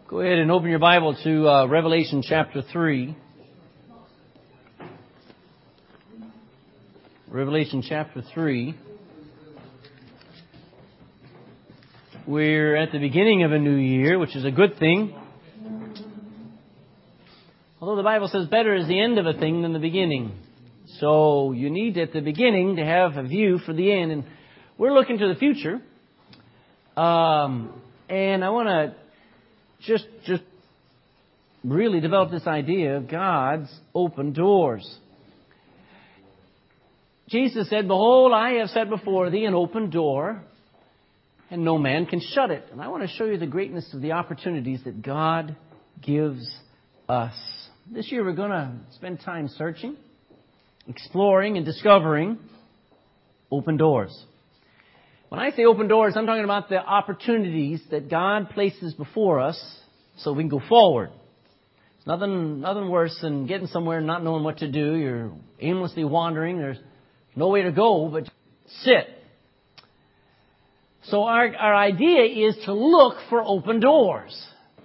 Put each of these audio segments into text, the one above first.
Go ahead and open your Bible to Revelation chapter 3. Revelation chapter 3. We're at the beginning of a new year, which is a good thing. Although the Bible says better is the end of a thing than the beginning. So you need at the beginning to have a view for the end. And we're looking to the future. And I want to just really develop this idea of God's open doors. Jesus said, "Behold, I have set before thee an open door, and no man can shut it." And I want to show you the greatness of the opportunities that God gives us. This year we're going to spend time searching, exploring, and discovering open doors. When I say open doors, I'm talking about the opportunities that God places before us so we can go forward. It's nothing worse than getting somewhere and not knowing what to do. You're aimlessly wandering. There's no way to go but sit. So our idea is to look for open doors.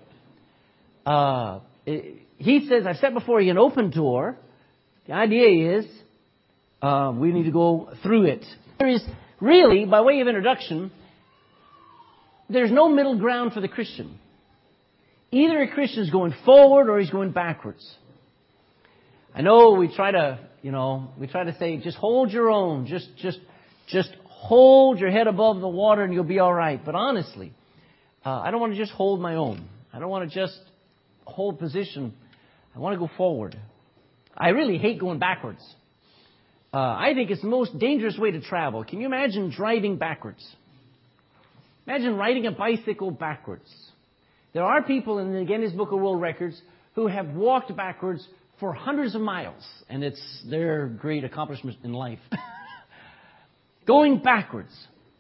He says, "I've set before you an open door." The idea is we need to go through it. There is really, by way of introduction, there's no middle ground for the Christian. Either a Christian is going forward or he's going backwards. I know we try to say, just hold your own. Just hold your head above the water and you'll be all right. But honestly, I don't want to just hold my own. I don't want to just hold position. I want to go forward. I really hate going backwards. I think it's the most dangerous way to travel. Can you imagine driving backwards? Imagine riding a bicycle backwards. There are people in the Guinness Book of World Records who have walked backwards for hundreds of miles, and it's their great accomplishment in life. Going backwards.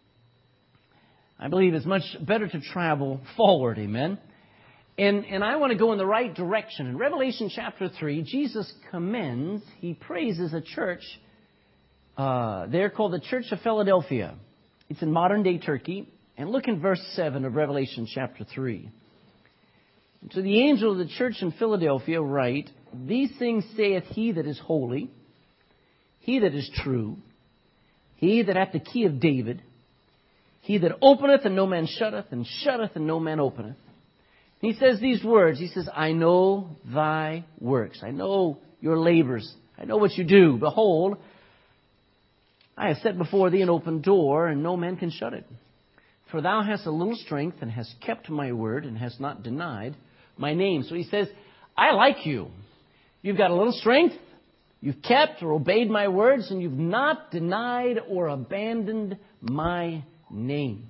I believe it's much better to travel forward, amen? And I want to go in the right direction. In Revelation chapter 3, Jesus commends, he praises a church. They're called the Church of Philadelphia. It's in modern-day Turkey. And look in verse 7 of Revelation chapter 3. "To the angel of the church in Philadelphia write, These things saith he that is holy, he that is true, he that hath the key of David, he that openeth and no man shutteth, and shutteth and no man openeth. He says these words. He says, I know thy works. I know your labors. I know what you do. Behold, I have set before thee an open door, and no man can shut it. For thou hast a little strength, and hast kept my word, and hast not denied my name." So he says, I like you. You've got a little strength. You've kept or obeyed my words, and you've not denied or abandoned my name.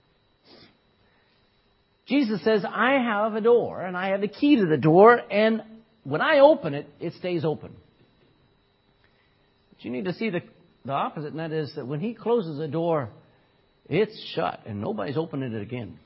Jesus says, I have a door, and I have the key to the door, and when I open it, it stays open. But you need to see the opposite, and that is that when he closes a door, it's shut, and nobody's opening it again.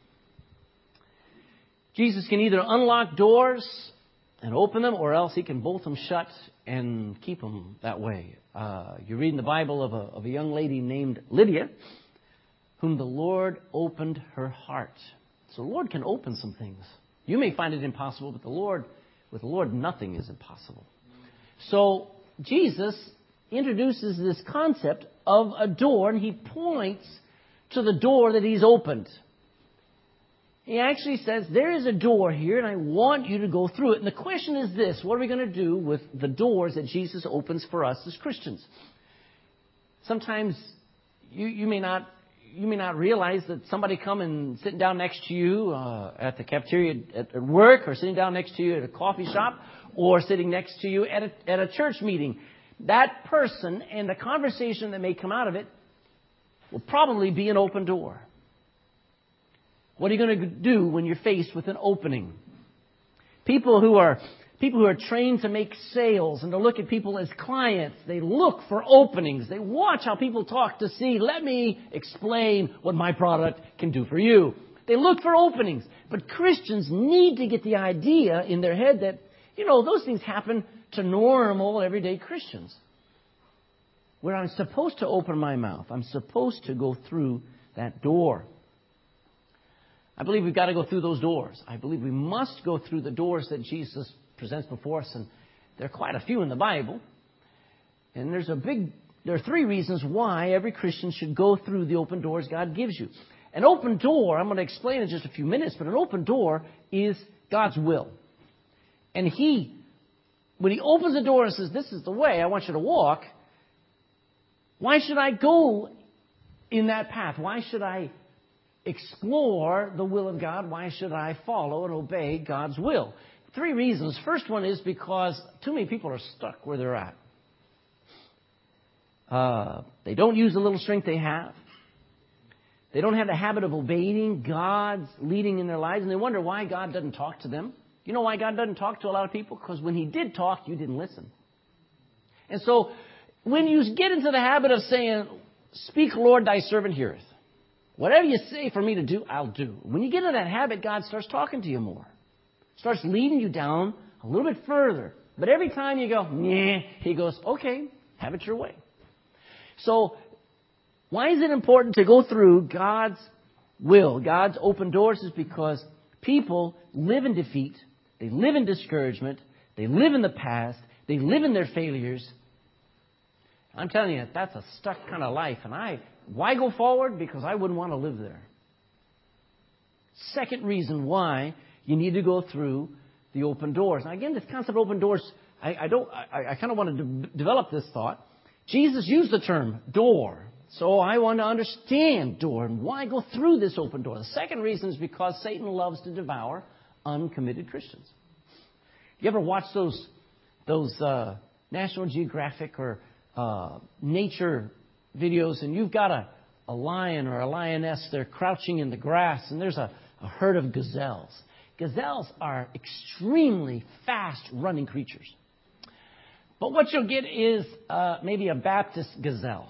Jesus can either unlock doors and open them, or else he can bolt them shut and keep them that way. You read in the Bible of a young lady named Lydia, whom the Lord opened her heart. So the Lord can open some things. You may find it impossible, but with the Lord, nothing is impossible. So Jesus introduces this concept of a door, and he points to the door that he's opened. He actually says, there is a door here, and I want you to go through it. And the question is this: what are we going to do with the doors that Jesus opens for us as Christians? Sometimes you may not realize that somebody come and sitting down next to you at the cafeteria at work, or sitting down next to you at a coffee shop, or sitting next to you at a church meeting. That person and the conversation that may come out of it will probably be an open door. What are you going to do when you're faced with an opening? People who are trained to make sales and to look at people as clients, they look for openings. They watch how people talk to see, let me explain what my product can do for you. They look for openings. But Christians need to get the idea in their head that, those things happen to normal, everyday Christians. Where I'm supposed to open my mouth. I'm supposed to go through that door. I believe we've got to go through those doors. I believe we must go through the doors that Jesus presents before us. And there are quite a few in the Bible. And there are three reasons why every Christian should go through the open doors God gives you. An open door, I'm going to explain in just a few minutes, but an open door is God's will. And when He opens the door and says, this is the way I want you to walk, why should I go in that path? Why should I explore the will of God? Why should I follow and obey God's will? Three reasons. First one is because too many people are stuck where they're at. They don't use the little strength they have. They don't have the habit of obeying God's leading in their lives, and they wonder why God doesn't talk to them. You know why God doesn't talk to a lot of people? Because when He did talk, you didn't listen. And so when you get into the habit of saying, speak, Lord, thy servant heareth. Whatever you say for me to do, I'll do. When you get into that habit, God starts talking to you more. Starts leading you down a little bit further. But every time you go, nah, He goes, okay, have it your way. So why is it important to go through God's will, God's open doors? Is because people live in defeat. They live in discouragement. They live in the past. They live in their failures. I'm telling you, that's a stuck kind of life. And why go forward? Because I wouldn't want to live there. Second reason why you need to go through the open doors. Now again, this concept of open doors, I kind of want to develop this thought. Jesus used the term door. So I want to understand door and why go through this open door. The second reason is because Satan loves to devour uncommitted Christians. You ever watch those National Geographic or nature videos, and you've got a lion or a lioness, they're crouching in the grass, and there's a herd of gazelles. Gazelles are extremely fast-running creatures. But what you'll get is maybe a Baptist gazelle.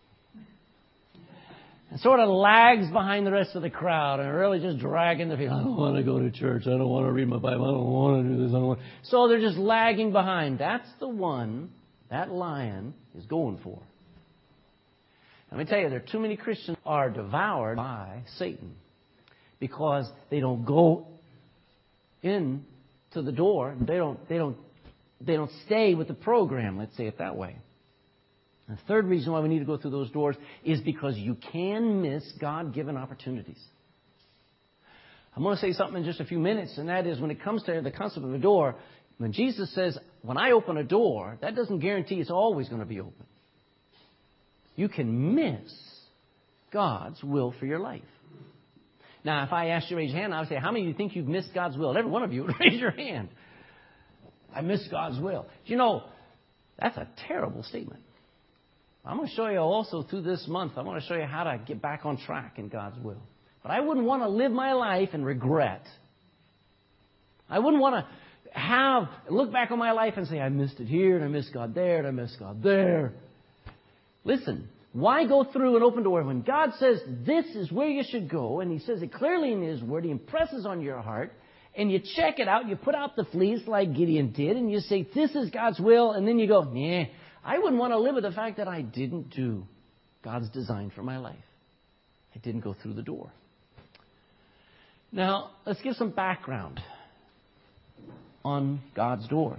And sort of lags behind the rest of the crowd and really just dragging the feet. I don't want to go to church. I don't want to read my Bible. I don't want to do this. I don't want. So they're just lagging behind. That's the one that lion is going for. Let me tell you, there are too many Christians who are devoured by Satan because they don't go in to the door. They don't stay with the program. Let's say it that way. The third reason why we need to go through those doors is because you can miss God-given opportunities. I'm going to say something in just a few minutes, and that is when it comes to the concept of a door, when Jesus says, when I open a door, that doesn't guarantee it's always going to be open. You can miss God's will for your life. Now, if I asked you to raise your hand, I would say, how many of you think you've missed God's will? And every one of you would raise your hand. I missed God's will. You know, that's a terrible statement. I'm going to show you also through this month, I want to show you how to get back on track in God's will. But I wouldn't want to live my life in regret. I wouldn't want to look back on my life and say, I missed it here, and I missed God there, and I missed God there. Listen, why go through an open door when God says this is where you should go, and He says it clearly in His Word, He impresses on your heart, and you check it out, you put out the fleece like Gideon did, and you say, this is God's will, and then you go, nah, I wouldn't want to live with the fact that I didn't do God's design for my life. I didn't go through the door. Now, let's give some background on God's doors.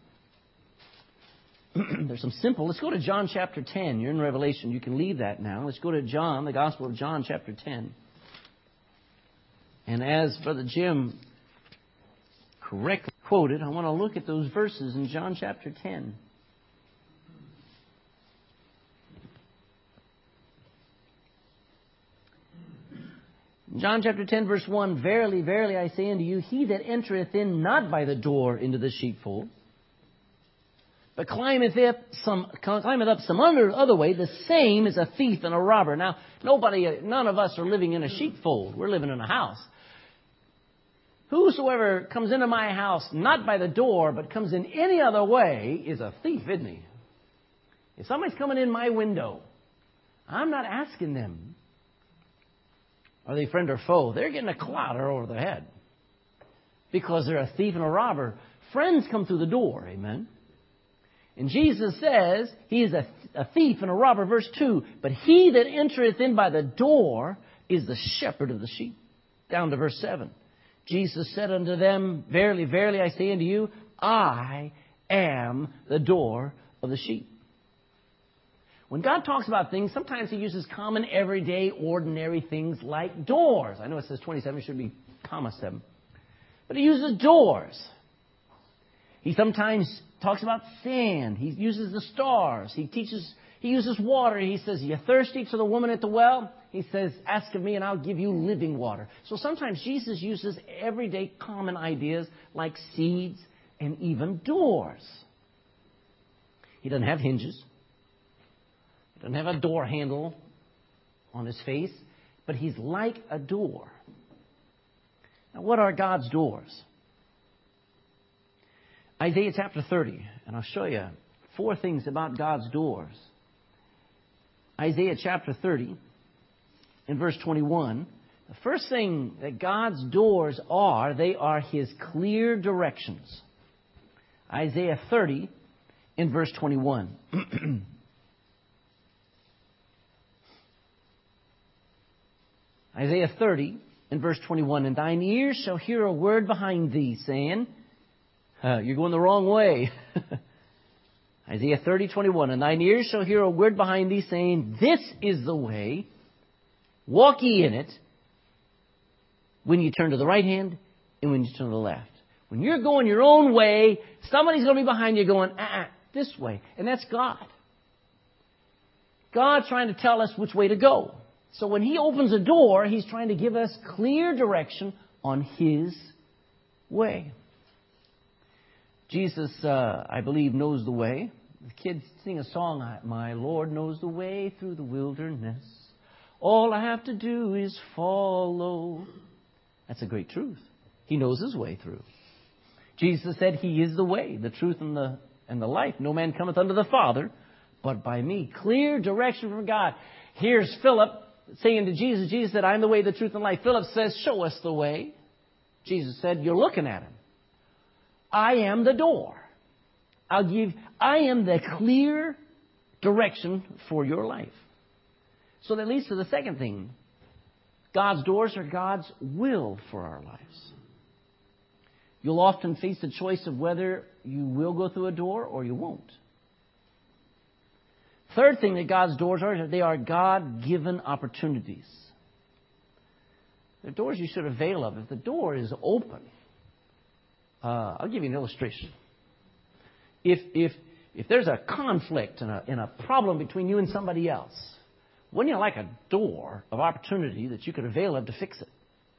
There's some simple. Let's go to John chapter 10. You're in Revelation. You can leave that now. Let's go to John, the Gospel of John chapter 10. And as Brother Jim correctly quoted, I want to look at those verses in John chapter 10. John chapter 10, verse 1, Verily, verily, I say unto you, he that entereth in not by the door into the sheepfold, but climbeth up some other way, the same is a thief and a robber. Now, none of us are living in a sheepfold. We're living in a house. Whosoever comes into my house, not by the door, but comes in any other way, is a thief, isn't he? If somebody's coming in my window, I'm not asking them, are they friend or foe? They're getting a clotter over their head because they're a thief and a robber. Friends come through the door, amen? And Jesus says he is a thief and a robber, verse 2. But he that entereth in by the door is the shepherd of the sheep. Down to verse 7. Jesus said unto them, Verily, verily, I say unto you, I am the door of the sheep. When God talks about things, sometimes He uses common, everyday, ordinary things like doors. I know it says 27, it should be comma 7. But He uses doors. He sometimes talks about sand. He uses the stars. He uses water. He says, you thirsty? To the woman at the well, He says, ask of me and I'll give you living water. So sometimes Jesus uses everyday common ideas like seeds and even doors. He doesn't have hinges. He doesn't have a door handle on His face. But He's like a door. Now, what are God's doors? Isaiah chapter 30. And I'll show you 4 things about God's doors. Isaiah chapter 30 in verse 21. The first thing that God's doors are, they are His clear directions. Isaiah 30 in verse 21. Isaiah 30 in verse 21. And thine ears shall hear a word behind thee, saying, you're going the wrong way. Isaiah 30:21. And thine ears shall hear a word behind thee, saying, This is the way, walk ye in it, when you turn to the right hand and when you turn to the left. When you're going your own way, somebody's going to be behind you going, this way. And that's God. God's trying to tell us which way to go. So when He opens a door, He's trying to give us clear direction on His way. Jesus, I believe, knows the way. The kids sing a song, My Lord knows the way through the wilderness. All I have to do is follow. That's a great truth. He knows His way through. Jesus said He is the way, the truth, and the life. No man cometh unto the Father but by me. Clear direction from God. Here's Philip saying to Jesus, Jesus said, I am the way, the truth, and life. Philip says, show us the way. Jesus said, you're looking at Him. I am the door. I am the clear direction for your life. So that leads to the second thing. God's doors are God's will for our lives. You'll often face the choice of whether you will go through a door or you won't. Third thing that God's doors are, they are God-given opportunities. They're doors you should avail of. If the door is open, I'll give you an illustration. If there's a conflict and a problem between you and somebody else, wouldn't you like a door of opportunity that you could avail of to fix it?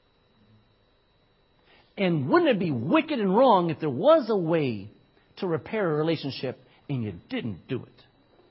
And wouldn't it be wicked and wrong if there was a way to repair a relationship and you didn't do it?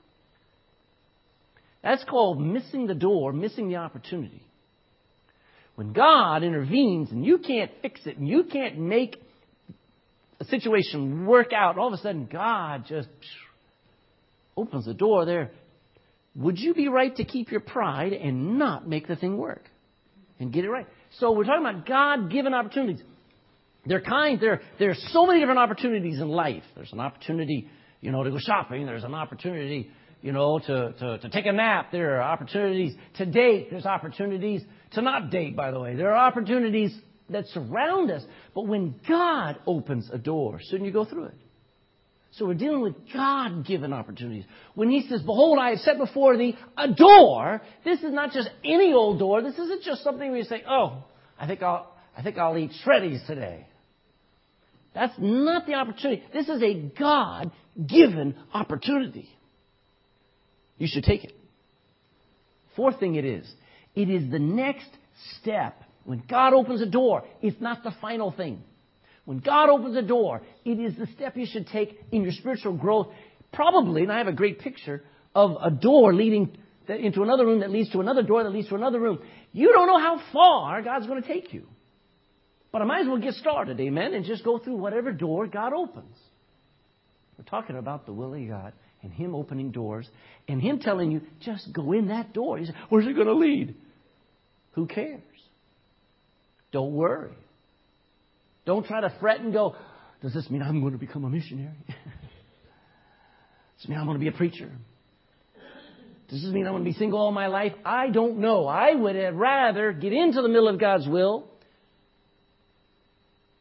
That's called missing the door, missing the opportunity. When God intervenes and you can't fix it and you can't make a situation work out, and all of a sudden God just opens the door there. Would you be right to keep your pride and not make the thing work and get it right? So we're talking about God-given opportunities. There are so many different opportunities in life. There's an opportunity, to go shopping. There's an opportunity, to take a nap. There are opportunities to date. There's opportunities to not date, by the way. There are opportunities that surround us. But when God opens a door, shouldn't you go through it? So we're dealing with God-given opportunities. When He says, behold, I have set before thee a door, this is not just any old door. This isn't just something where you say, I think I'll eat Shreddies today. That's not the opportunity. This is a God-given opportunity. You should take it. Fourth thing it is the next step. When God opens a door, it's not the final thing. When God opens a door, it is the step you should take in your spiritual growth. Probably, and I have a great picture of a door leading into another room that leads to another door that leads to another room. You don't know how far God's going to take you. But I might as well get started, amen, and just go through whatever door God opens. We're talking about the will of God and Him opening doors and Him telling you, just go in that door. You say, where's it going to lead? Who cares? Don't worry. Don't try to fret and go, does this mean I'm going to become a missionary? Does this mean I'm going to be a preacher? Does this mean I'm going to be single all my life? I don't know. I would rather get into the middle of God's will,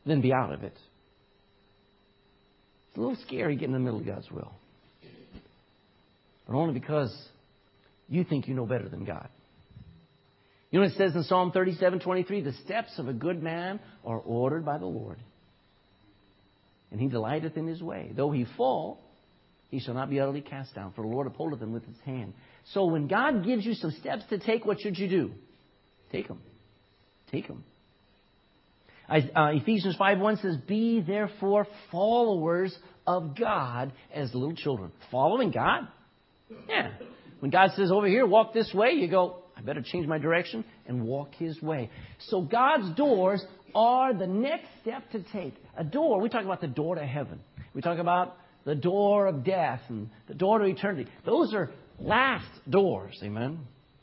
than be out of it. It's a little scary getting in the middle of God's will. But only because you think you know better than God. You know what it says in Psalm 37:23? The steps of a good man are ordered by the Lord, and he delighteth in his way. Though he fall, he shall not be utterly cast down, for the Lord upholdeth him with his hand. So when God gives you some steps to take, what should you do? Take them. Take them. Ephesians 5:1 says, be therefore followers of God as little children. Following God? Yeah. When God says over here, walk this way, you go, I better change my direction and walk His way. So God's doors are the next step to take. A door, we talk about the door to heaven. We talk about the door of death and the door to eternity. Those are last doors. Amen.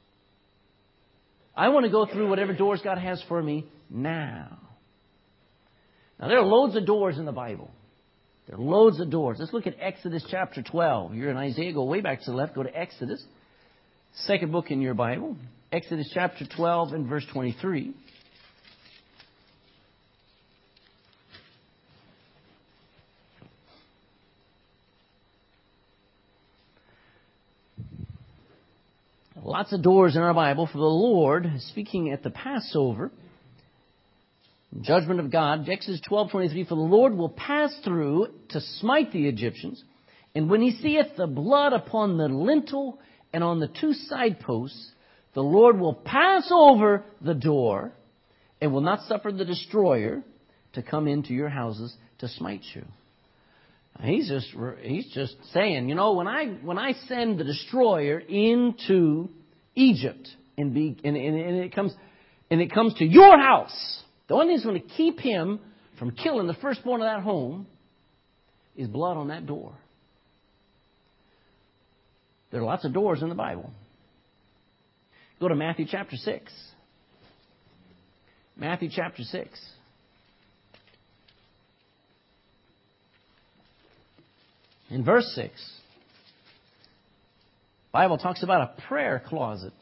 I want to go through whatever doors God has for me now. Now, there are loads of doors in the Bible. There are loads of doors. Let's look at Exodus chapter 12. You're in Isaiah, go way back to the left, go to Exodus. Second book in your Bible. Exodus chapter 12 and verse 23. Lots of doors in our Bible for the Lord, speaking at the Passover. Judgment of God, Exodus 12:23, for the Lord will pass through to smite the Egyptians, and when he seeth the blood upon the lintel and on the two side posts, the Lord will pass over the door and will not suffer the destroyer to come into your houses to smite you. He's just saying, you know, when I send the destroyer into Egypt and it comes to your house, the only thing that's going to keep him from killing the firstborn of that home is blood on that door. There are lots of doors in the Bible. Go to Matthew chapter 6. Matthew chapter 6. In verse 6, the Bible talks about a prayer closet.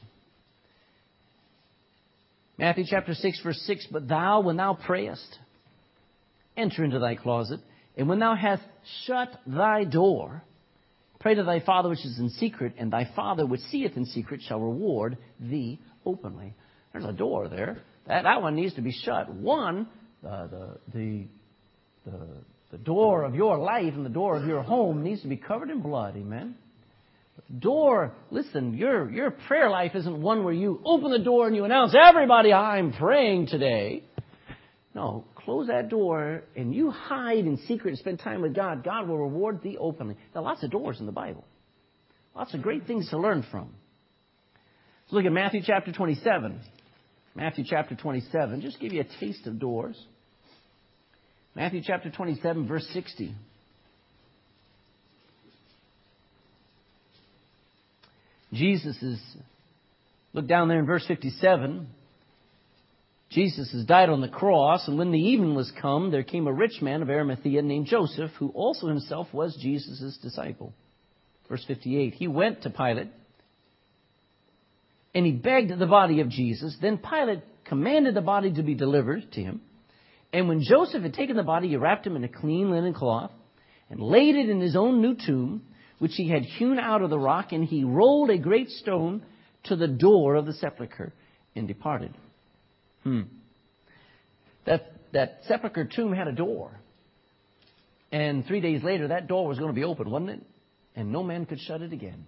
Matthew chapter 6, verse 6, but thou, when thou prayest, enter into thy closet, and when thou hast shut thy door, pray to thy Father which is in secret, and thy Father which seeth in secret shall reward thee openly. There's a door there. That one needs to be shut. One, the door of your life and the door of your home needs to be covered in blood. Amen. Door, listen, your prayer life isn't one where you open the door and you announce, everybody, I'm praying today. No, close that door and you hide in secret and spend time with God. God will reward thee openly. There are lots of doors in the Bible. Lots of great things to learn from. Let's look at Matthew chapter 27. Matthew chapter 27. Just give you a taste of doors. Matthew chapter 27, verse 60. Look down there in verse 57. Jesus has died on the cross, and when the evening was come, there came a rich man of Arimathea named Joseph, who also himself was Jesus' disciple. Verse 58. He went to Pilate, and he begged the body of Jesus. Then Pilate commanded the body to be delivered to him. And when Joseph had taken the body, he wrapped him in a clean linen cloth and laid it in his own new tomb, which he had hewn out of the rock, and he rolled a great stone to the door of the sepulchre and departed. That sepulchre tomb had a door. And 3 days later, that door was going to be open, wasn't it? And no man could shut it again.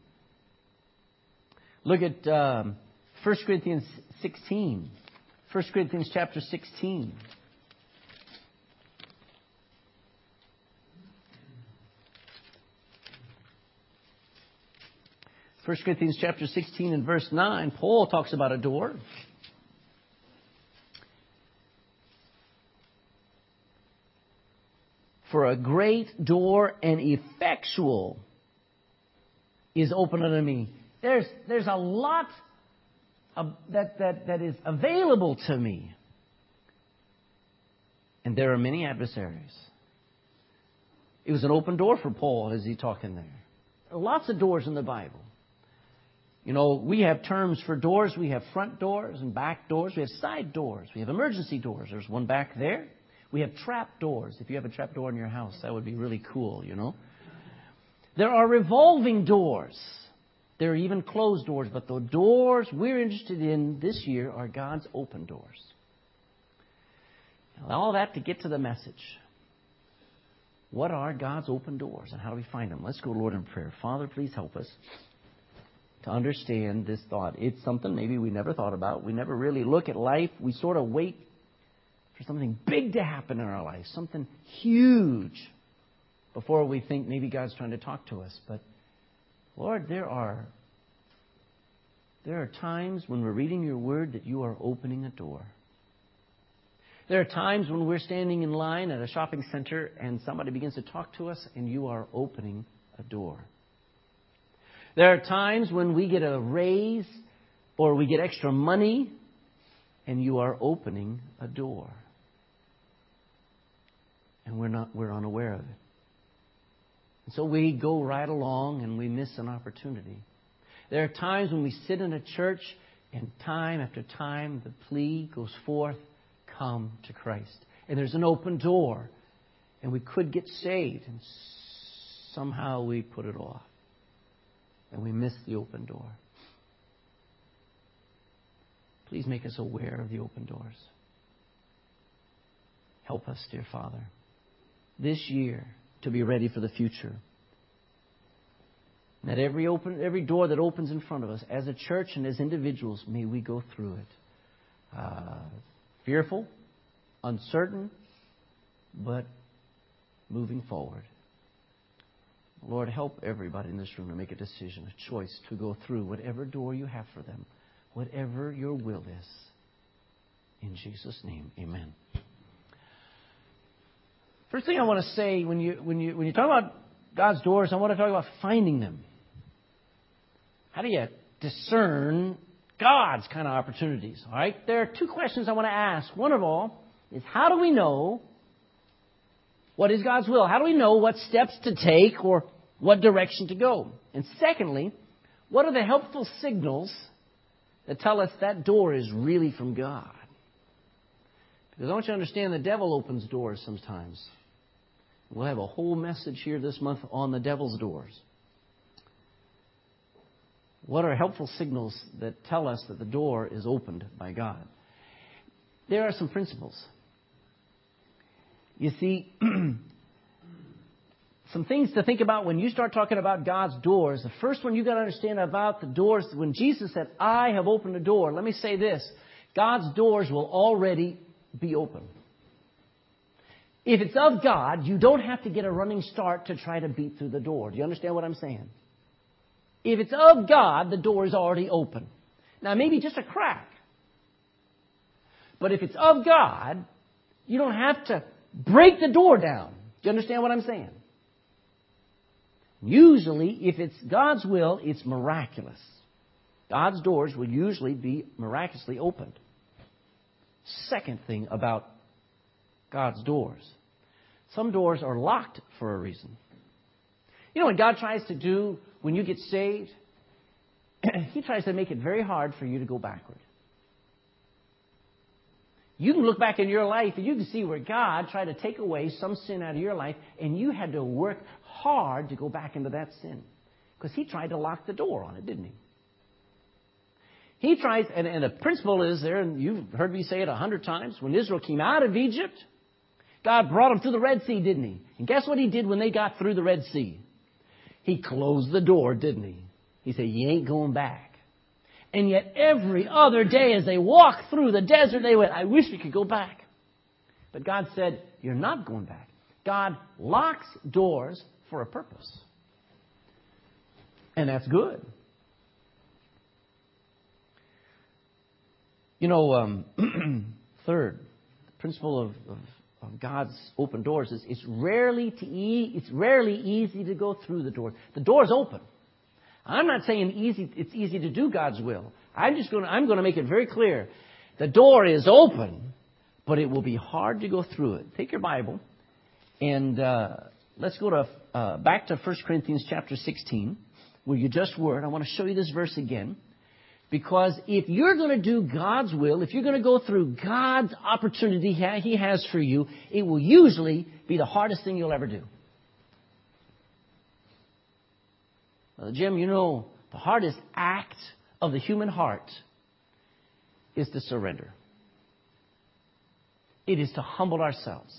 Look at 1 Corinthians 16. 1 Corinthians chapter 16. 1 Corinthians chapter 16 and verse 9, Paul talks about a door. For a great door and effectual is open unto me. There's a lot that is available to me. And there are many adversaries. It was an open door for Paul as he's talking there. There are lots of doors in the Bible. You know, we have terms for doors. We have front doors and back doors. We have side doors. We have emergency doors. There's one back there. We have trap doors. If you have a trap door in your house, that would be really cool, you know. There are revolving doors. There are even closed doors. But the doors we're interested in this year are God's open doors. Now, all that to get to the message. What are God's open doors and how do we find them? Let's go, Lord, in prayer. Father, please help us to understand this thought. It's something maybe we never thought about. We never really look at life. We sort of wait for something big to happen in our life, something huge, before we think maybe God's trying to talk to us. But, Lord, there are times when we're reading your word that you are opening a door. There are times when we're standing in line at a shopping center and somebody begins to talk to us and you are opening a door. There are times when we get a raise or we get extra money and you are opening a door. And we're unaware of it. And so we go right along and we miss an opportunity. There are times when we sit in a church and time after time the plea goes forth, come to Christ. And there's an open door. And we could get saved. And somehow we put it off. And we miss the open door. Please make us aware of the open doors. Help us, dear Father, this year to be ready for the future. That every door that opens in front of us, as a church and as individuals, may we go through it. Fearful, uncertain, but moving forward. Lord, help everybody in this room to make a decision, a choice to go through whatever door you have for them, whatever your will is. In Jesus' name, amen. First thing I want to say, when you talk about God's doors, I want to talk about finding them. How do you discern God's kind of opportunities? All right, there are two questions I want to ask. One of all is, how do we know what is God's will? How do we know what steps to take or what direction to go? And secondly, what are the helpful signals that tell us that door is really from God? Because I want you to understand the devil opens doors sometimes. We'll have a whole message here this month on the devil's doors. What are helpful signals that tell us that the door is opened by God? There are some principles. You see, some things to think about when you start talking about God's doors. The first one you got to understand about the doors, when Jesus said, I have opened a door, let me say this. God's doors will already be open. If it's of God, you don't have to get a running start to try to beat through the door. Do you understand what I'm saying? If it's of God, the door is already open. Now, maybe just a crack. But if it's of God, you don't have to break the door down. Do you understand what I'm saying? Usually, if it's God's will, it's miraculous. God's doors will usually be miraculously opened. Second thing about God's doors. Some doors are locked for a reason. You know what God tries to do when you get saved? He tries to make it very hard for you to go backward. You can look back in your life and you can see where God tried to take away some sin out of your life and you had to work hard to go back into that sin. Because He tried to lock the door on it, didn't He? He tries, and the principle is there, and you've heard me say it 100 times, when Israel came out of Egypt, God brought them through the Red Sea, didn't He? And guess what He did when they got through the Red Sea? He closed the door, didn't He? He said, you ain't going back. And yet every other day as they walked through the desert, they went, I wish we could go back. But God said, you're not going back. God locks doors for a purpose. And that's good. You know, third, the principle of God's open doors is it's rarely easy to go through the door. The door's open. I'm not saying it's easy to do God's will. I'm going to make it very clear. The door is open, but it will be hard to go through it. Take your Bible and let's go to back to 1 Corinthians chapter 16, where you just were. I want to show you this verse again. Because if you're going to do God's will, if you're going to go through God's opportunity He has for you, it will usually be the hardest thing you'll ever do. Well, Jim, you know, the hardest act of the human heart is to surrender. It is to humble ourselves.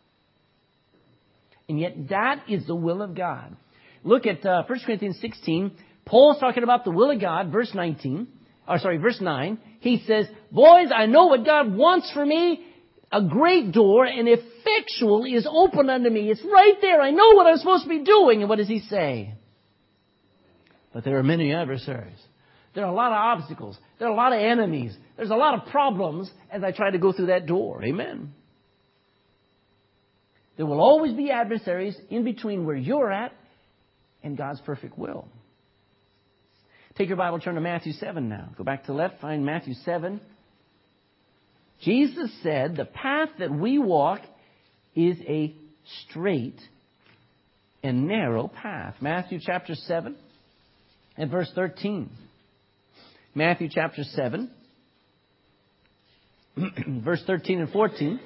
And yet that is the will of God. Look at 1 Corinthians 16. Paul's talking about the will of God, verse 9. He says, boys, I know what God wants for me. A great door and effectual is open unto me. It's right there. I know what I'm supposed to be doing. And what does he say? But there are many adversaries. There are a lot of obstacles. There are a lot of enemies. There's a lot of problems as I try to go through that door. Amen. There will always be adversaries in between where you're at and God's perfect will. Take your Bible, turn to Matthew 7 now. Go back to the left, find Matthew 7. Jesus said the path that we walk is a straight and narrow path. Matthew chapter 7 and verse 13. Matthew chapter 7, verse 13 and 14.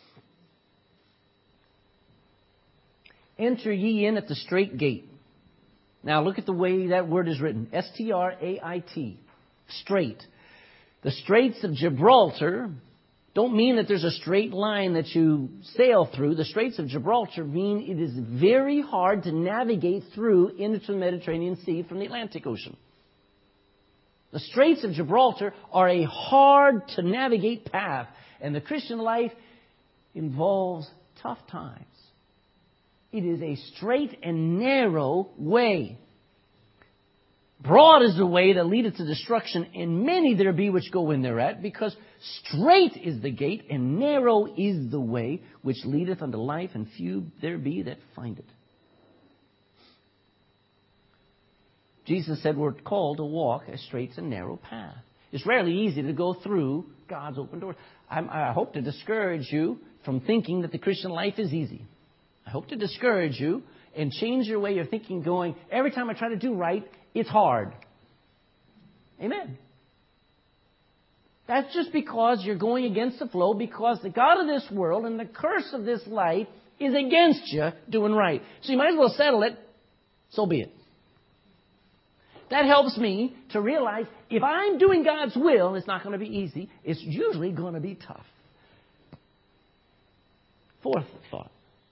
Enter ye in at the strait gate. Now look at the way that word is written. S-T-R-A-I-T. Straight. The Straits of Gibraltar don't mean that there's a straight line that you sail through. The Straits of Gibraltar mean it is very hard to navigate through into the Mediterranean Sea from the Atlantic Ocean. The Straits of Gibraltar are a hard to navigate path. And the Christian life involves tough times. It is a straight and narrow way. Broad is the way that leadeth to destruction, and many there be which go in thereat, because straight is the gate, and narrow is the way which leadeth unto life, and few there be that find it. Jesus said we're called to walk a straight and narrow path. It's rarely easy to go through God's open doors. I hope to discourage you from thinking that the Christian life is easy. I hope to discourage you and change your way of thinking, going, every time I try to do right, it's hard. Amen. That's just because you're going against the flow, because the God of this world and the curse of this life is against you doing right. So you might as well settle it. So be it. That helps me to realize if I'm doing God's will, it's not going to be easy. It's usually going to be tough. Fourth thought.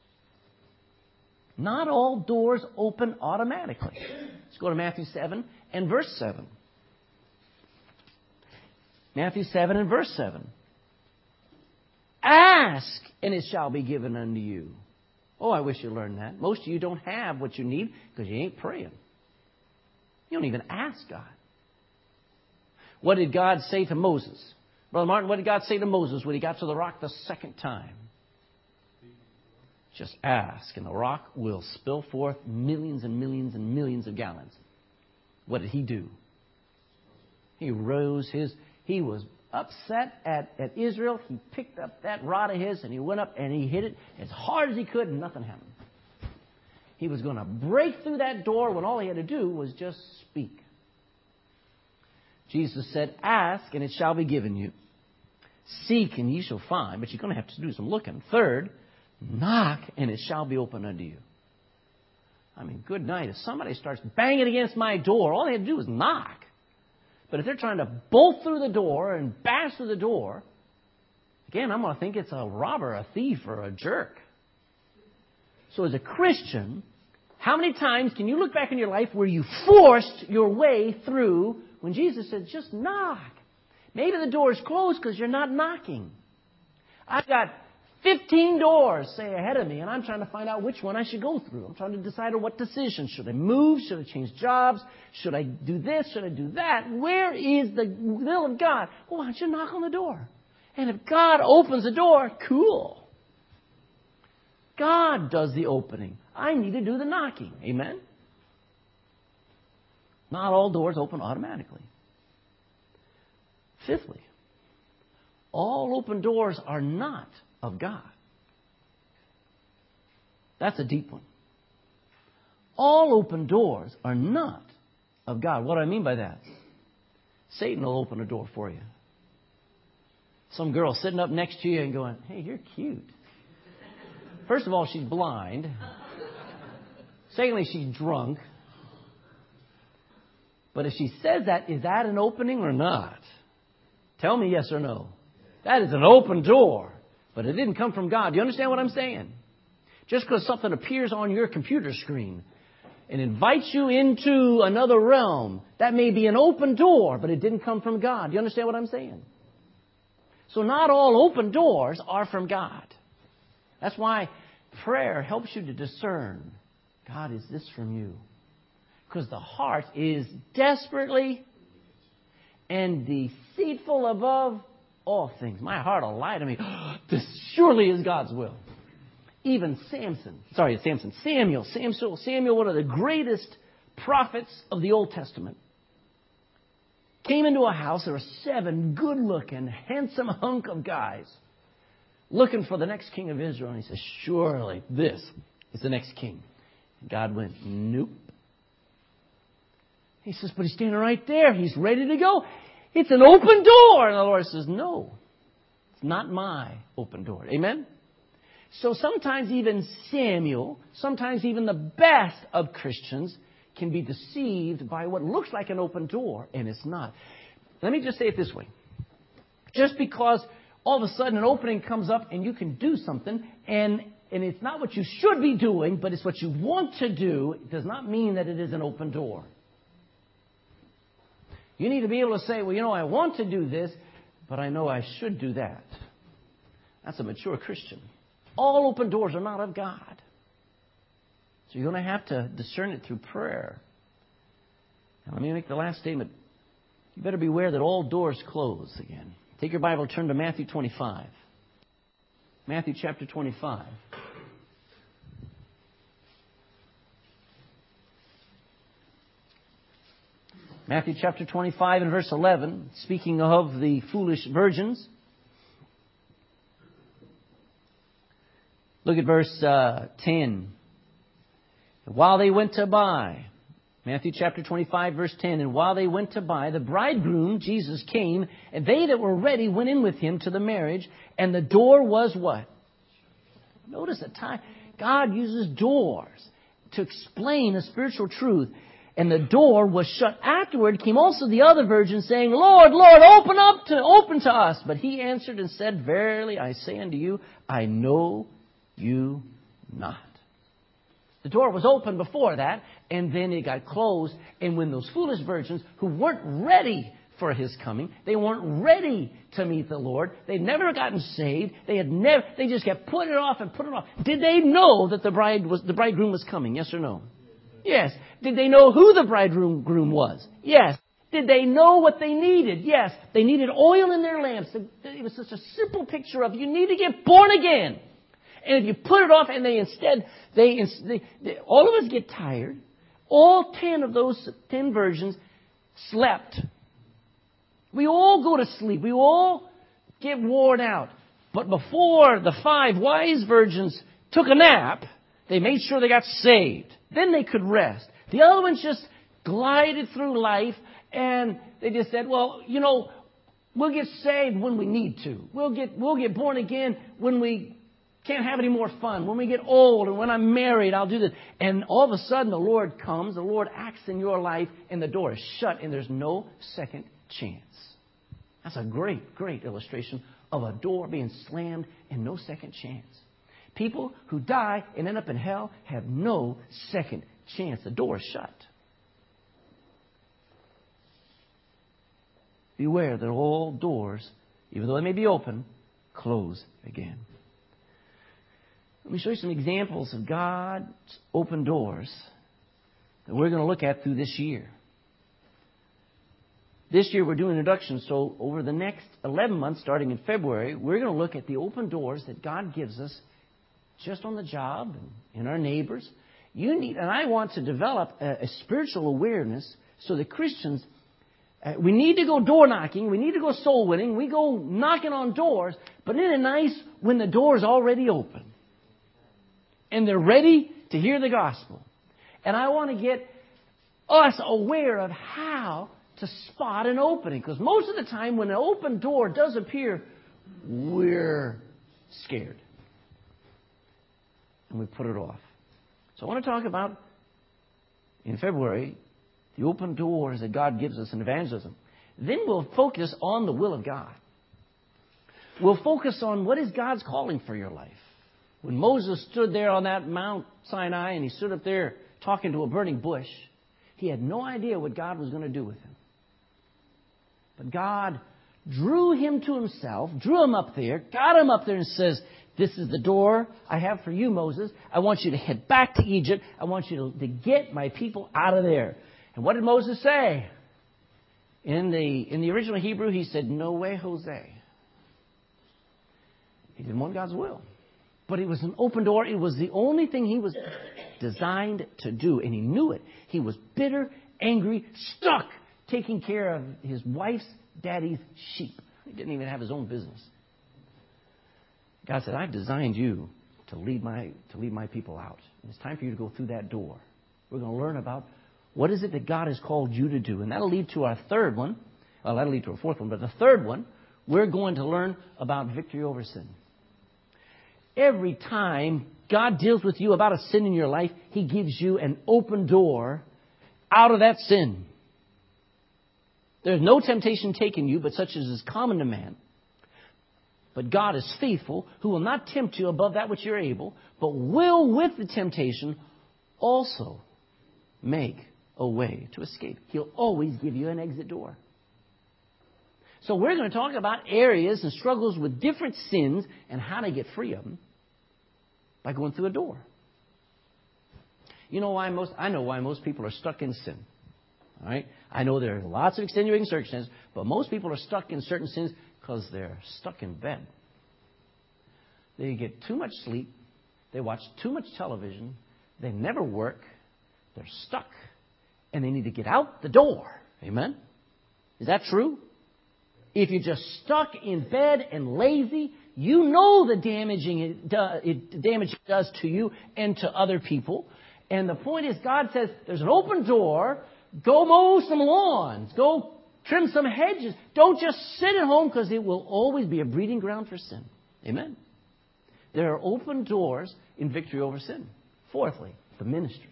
Not all doors open automatically. Let's go to Matthew 7 and verse 7. Matthew 7 and verse 7. Ask, and it shall be given unto you. Oh, I wish you learned that. Most of you don't have what you need because you ain't praying. You don't even ask God. What did God say to Moses? Brother Martin, what did God say to Moses when he got to the rock the second time? Just ask, and the rock will spill forth millions and millions and millions of gallons. What did he do? He was upset at Israel. He picked up that rod of his, and he went up and he hit it as hard as he could, and nothing happened. He was going to break through that door when all he had to do was just speak. Jesus said, ask, and it shall be given you. Seek, and ye shall find. But you're going to have to do some looking. Third, knock, and it shall be open unto you. I mean, good night. If somebody starts banging against my door, all they have to do is knock. But if they're trying to bolt through the door and bash through the door, again, I'm going to think it's a robber, a thief, or a jerk. So as a Christian, how many times can you look back in your life where you forced your way through when Jesus said, just knock? Maybe the door is closed because you're not knocking. I've got 15 doors, say, ahead of me, and I'm trying to find out which one I should go through. I'm trying to decide on what decision. Should I move? Should I change jobs? Should I do this? Should I do that? Where is the will of God? Well, why don't you knock on the door? And if God opens the door, cool. God does the opening. I need to do the knocking. Amen? Not all doors open automatically. Fifthly, all open doors are not of God. That's a deep one. All open doors are not of God. What do I mean by that? Satan will open a door for you. Some girl sitting up next to you and going, hey, you're cute. First of all, she's blind. Secondly, she's drunk. But if she says that, is that an opening or not? Tell me yes or no. That is an open door. But it didn't come from God. Do you understand what I'm saying? Just because something appears on your computer screen and invites you into another realm, that may be an open door, but it didn't come from God. Do you understand what I'm saying? So not all open doors are from God. That's why prayer helps you to discern, God, is this from you? Because the heart is desperately and deceitful above all things. My heart will lie to me. This surely is God's will. Even Samuel, one of the greatest prophets of the Old Testament, came into a house. There were 7 good-looking, handsome hunk of guys looking for the next king of Israel. And he says, surely this is the next king. And God went, nope. He says, but he's standing right there. He's ready to go. It's an open door. And the Lord says, no, it's not my open door. Amen? So sometimes even Samuel, sometimes even the best of Christians can be deceived by what looks like an open door, and it's not. Let me just say it this way. Just because all of a sudden an opening comes up and you can do something, and it's not what you should be doing, but it's what you want to do, it does not mean that it is an open door. You need to be able to say, well, I want to do this, but I know I should do that. That's a mature Christian. All open doors are not of God. So you're going to have to discern it through prayer. Now, let me make the last statement. You better beware that all doors close again. Take your Bible, turn to Matthew 25. Matthew chapter 25. Matthew chapter 25 and verse 11, speaking of the foolish virgins. Look at verse 10. While they went to buy, Matthew chapter 25, verse 10, and while they went to buy, the bridegroom, Jesus, came, and they that were ready went in with him to the marriage, and the door was what? Notice the time. God uses doors to explain a spiritual truth. And the door was shut. Afterward came also the other virgins, saying, Lord, Lord, open to us. But he answered and said, verily I say unto you, I know you not. The door was open before that, and then it got closed. And when those foolish virgins who weren't ready for his coming, they weren't ready to meet the Lord, they'd never gotten saved, they just kept putting it off and putting it off. Did they know that the bridegroom was coming? Yes or no? Yes. Did they know who the bridegroom was? Yes. Did they know what they needed? Yes. They needed oil in their lamps. It was such a simple picture of you need to get born again. And if you put it off and all of us get tired. All 10 of those 10 virgins slept. We all go to sleep. We all get worn out. But before the 5 wise virgins took a nap, they made sure they got saved. Then they could rest. The other ones just glided through life, and they just said, well, we'll get saved when we need to. We'll get born again when we can't have any more fun. When we get old and when I'm married, I'll do this. And all of a sudden the Lord comes, the Lord acts in your life, and the door is shut, and there's no second chance. That's a great, great illustration of a door being slammed and no second chance. People who die and end up in hell have no second chance. The door is shut. Beware that all doors, even though they may be open, close again. Let me show you some examples of God's open doors that we're going to look at through this year. This year we're doing introductions, so over the next 11 months, starting in February, we're going to look at the open doors that God gives us just on the job and in our neighbors. And I want to develop a spiritual awareness so that Christians, we need to go door knocking, we need to go soul winning, we go knocking on doors, but isn't it nice when the door is already open and they're ready to hear the gospel? And I want to get us aware of how to spot an opening. Because most of the time when an open door does appear, we're scared. And we put it off. So I want to talk about, in February, the open doors that God gives us in evangelism. Then we'll focus on the will of God. We'll focus on what is God's calling for your life. When Moses stood there on that Mount Sinai and he stood up there talking to a burning bush, he had no idea what God was going to do with him. But God drew him to himself, drew him up there, got him up there and says, this is the door I have for you, Moses. I want you to head back to Egypt. I want you to get my people out of there. And what did Moses say? In the original Hebrew, he said, no way, Jose. He didn't want God's will. But it was an open door. It was the only thing he was designed to do. And he knew it. He was bitter, angry, stuck taking care of his wife's daddy's sheep. He didn't even have his own business. God said, I've designed you to lead my people out. And it's time for you to go through that door. We're going to learn about what is it that God has called you to do. And that'll lead to our third one. Well, that'll lead to our fourth one. But the third one, we're going to learn about victory over sin. Every time God deals with you about a sin in your life, He gives you an open door out of that sin. There's no temptation taken you, but such as is common to man. But God is faithful, who will not tempt you above that which you're able, but will with the temptation also make a way to escape. He'll always give you an exit door. So we're going to talk about areas and struggles with different sins and how to get free of them by going through a door. You know why I know why most people are stuck in sin. All right? I know there are lots of extenuating circumstances, but most people are stuck in certain sins because they're stuck in bed. They get too much sleep. They watch too much television. They never work. They're stuck. And they need to get out the door. Amen? Is that true? If you're just stuck in bed and lazy, you know the damage it does to you and to other people. And the point is, God says, there's an open door. Go mow some lawns. Go trim some hedges. Don't just sit at home, because it will always be a breeding ground for sin. Amen? There are open doors in victory over sin. Fourthly, the ministry.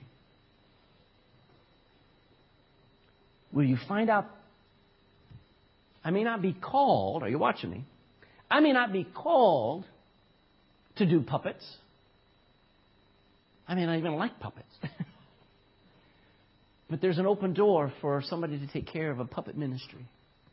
Will you find out? I may not be called, are you watching me? I may not be called to do puppets. I may not even like puppets. But there's an open door for somebody to take care of a puppet ministry.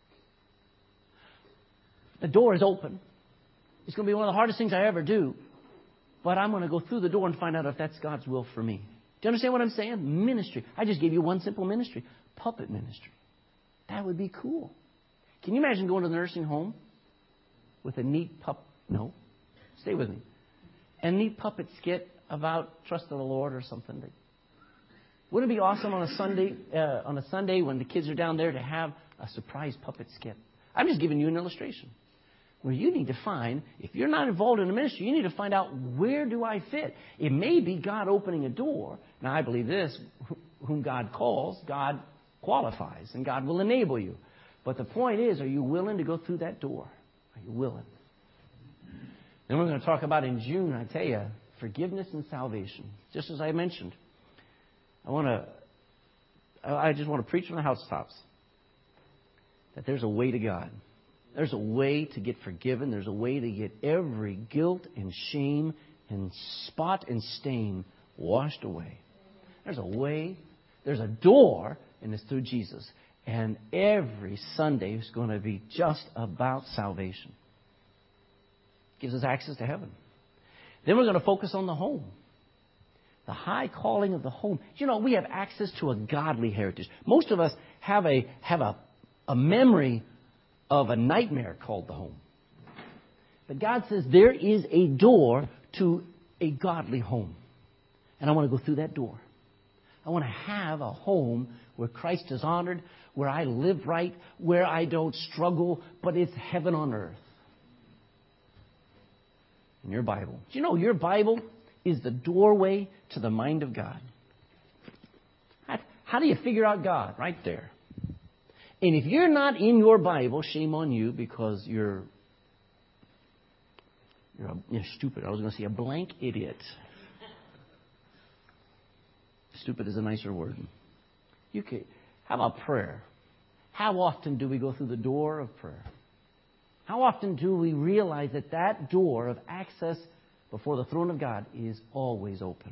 The door is open. It's going to be one of the hardest things I ever do. But I'm going to go through the door and find out if that's God's will for me. Do you understand what I'm saying? Ministry. I just gave you one simple ministry. Puppet ministry. That would be cool. Can you imagine going to the nursing home with a neat No. Stay with me. A neat puppet skit about trust in the Lord or something. Wouldn't it be awesome on a Sunday when the kids are down there to have a surprise puppet skit? I'm just giving you an illustration. Where you need to find, if you're not involved in a ministry, you need to find out, where do I fit? It may be God opening a door. Now, I believe this, whom God calls, God qualifies, and God will enable you. But the point is, are you willing to go through that door? Are you willing? Then we're going to talk about in June, I tell you, forgiveness and salvation. Just as I mentioned, I just want to preach from the housetops that there's a way to God. There's a way to get forgiven. There's a way to get every guilt and shame and spot and stain washed away. There's a way. There's a door, and it's through Jesus. And every Sunday is going to be just about salvation. Gives us access to heaven. Then we're going to focus on the home. The high calling of the home. You know, we have access to a godly heritage. Most of us have a memory of a nightmare called the home. But God says there is a door to a godly home. And I want to go through that door. I want to have a home where Christ is honored, where I live right, where I don't struggle, but it's heaven on earth. In your Bible. Do you know your Bible is the doorway to the mind of God? How do you figure out God? Right there. And if you're not in your Bible, shame on you, because you're stupid. I was going to say a blank idiot. Stupid is a nicer word. How about prayer? How often do we go through the door of prayer? How often do we realize that that door of access before the throne of God is always open?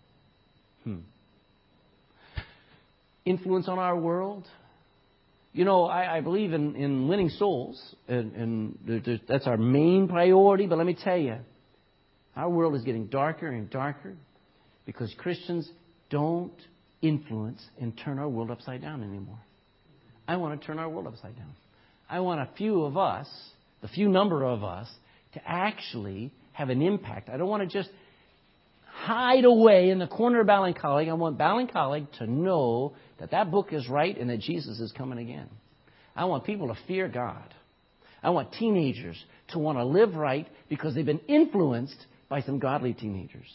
Influence on our world. I believe in winning souls, and that's our main priority. But let me tell you, our world is getting darker and darker because Christians don't influence and turn our world upside down anymore. I want to turn our world upside down. I want a few of us, the few number of us, to actually have an impact. I don't want to just hide away in the corner of Ballincollig. I want Ballincollig to know that that book is right and that Jesus is coming again. I want people to fear God. I want teenagers to want to live right because they've been influenced by some godly teenagers.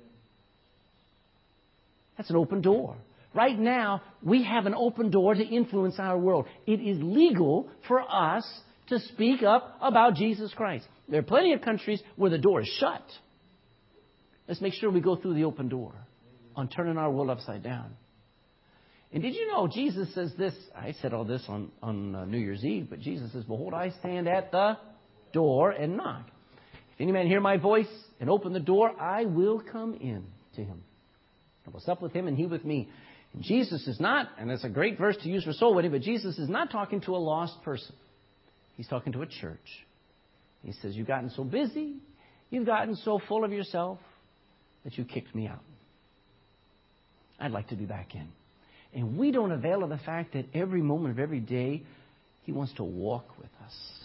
That's an open door. Right now, we have an open door to influence our world. It is legal for us to speak up about Jesus Christ. There are plenty of countries where the door is shut. Let's make sure we go through the open door on turning our world upside down. And did you know Jesus says this? I said all this on New Year's Eve, but Jesus says, "Behold, I stand at the door and knock. If any man hear my voice and open the door, I will come in to him. I will sup with him and he with me." And Jesus is not, and it's a great verse to use for soul winning, but Jesus is not talking to a lost person. He's talking to a church. He says, "You've gotten so busy, you've gotten so full of yourself that you kicked me out. I'd like to be back in." And we don't avail of the fact that every moment of every day, He wants to walk with us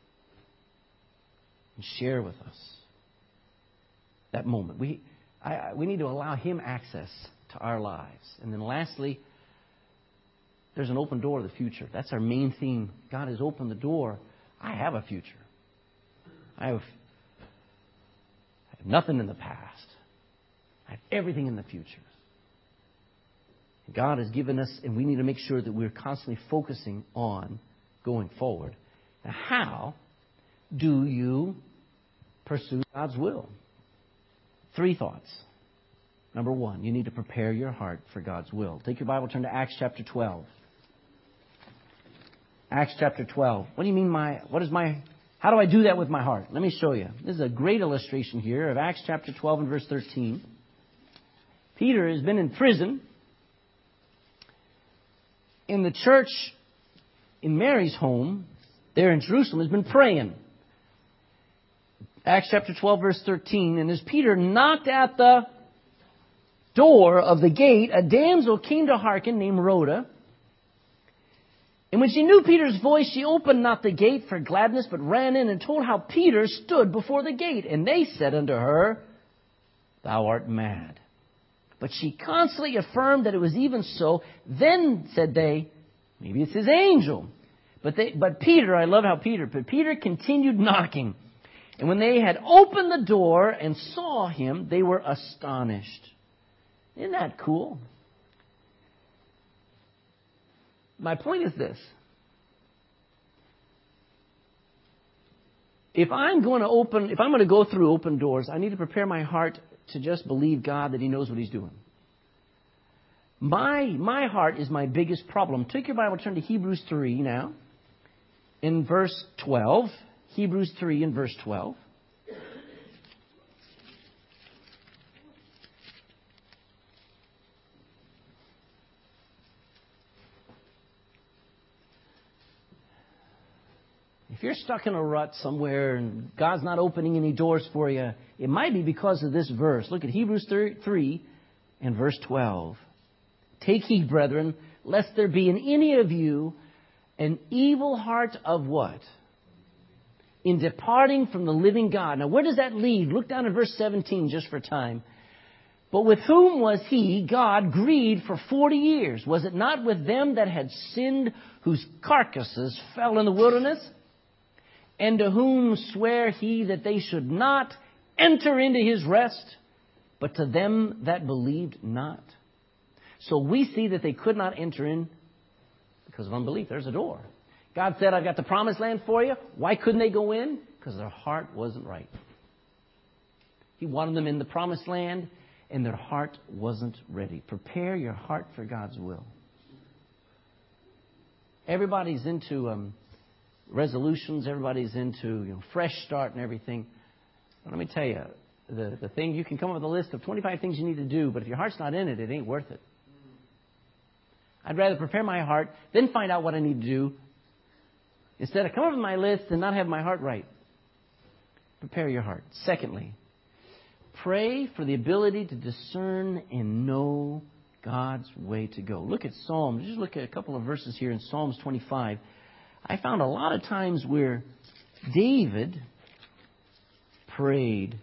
and share with us that moment. We need to allow Him access to our lives. And then lastly, there's an open door to the future. That's our main theme. God has opened the door. I have a future. I have nothing in the past. I have everything in the future. God has given us, and we need to make sure that we're constantly focusing on going forward. Now, how do you pursue God's will? 3 thoughts. Number 1, you need to prepare your heart for God's will. Take your Bible, turn to Acts chapter 12. Acts chapter 12. What do you mean how do I do that with my heart? Let me show you. This is a great illustration here of Acts chapter 12 and verse 13. Peter has been in prison. In the church in Mary's home, there in Jerusalem, has been praying. Acts chapter 12, verse 13. And as Peter knocked at the door of the gate, a damsel came to hearken named Rhoda. And when she knew Peter's voice, she opened not the gate for gladness, but ran in and told how Peter stood before the gate. And they said unto her, "Thou art mad." But she constantly affirmed that it was even so. Then said they, "Maybe it's his angel." But Peter, I love how Peter continued knocking. And when they had opened the door and saw him, they were astonished. Isn't that cool? My point is this. If I'm going to go through open doors, I need to prepare my heart to just believe God that He knows what He's doing. My heart is my biggest problem. Take your Bible, turn to Hebrews 3 now. In verse 12. Hebrews 3 in verse 12. If you're stuck in a rut somewhere and God's not opening any doors for you, it might be because of this verse. Look at Hebrews 3 and verse 12. "Take heed, brethren, lest there be in any of you an evil heart of" what? "In departing from the living God." Now, where does that lead? Look down at verse 17 just for time. "But with whom was He, God, grieved for 40 years? Was it not with them that had sinned, whose carcasses fell in the wilderness? And to whom sware He that they should not enter into His rest, but to them that believed not?" So we see that they could not enter in Because of unbelief. There's a door. God said, I've got the promised land for you. Why couldn't they go in? Because their heart wasn't right. He wanted them in the promised land, and their heart wasn't ready. Prepare your heart for God's will. Everybody's into resolutions. Everybody's into fresh start and everything. But let me tell you, the thing, you can come up with a list of 25 things you need to do, but if your heart's not in it, it ain't worth it. I'd rather prepare my heart, then find out what I need to do, instead of coming up with my list and not have my heart right. Prepare your heart. Secondly, pray for the ability to discern and know God's way to go. Look at Psalms. Just look at a couple of verses here in Psalms 25. I found a lot of times where David prayed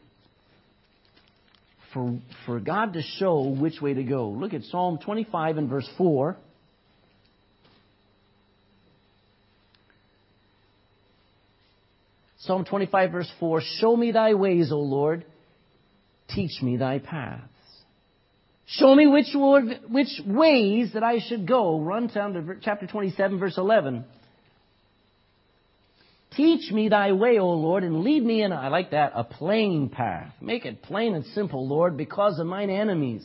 for God to show which way to go. Look at Psalm 25 and verse 4. Psalm 25 verse 4, show me thy ways, O Lord. Teach me thy paths. Show me which ways that I should go. Run down to chapter 27 verse 11. Teach me thy way, O Lord, and lead me in, I like that, a plain path. Make it plain and simple, Lord, because of mine enemies.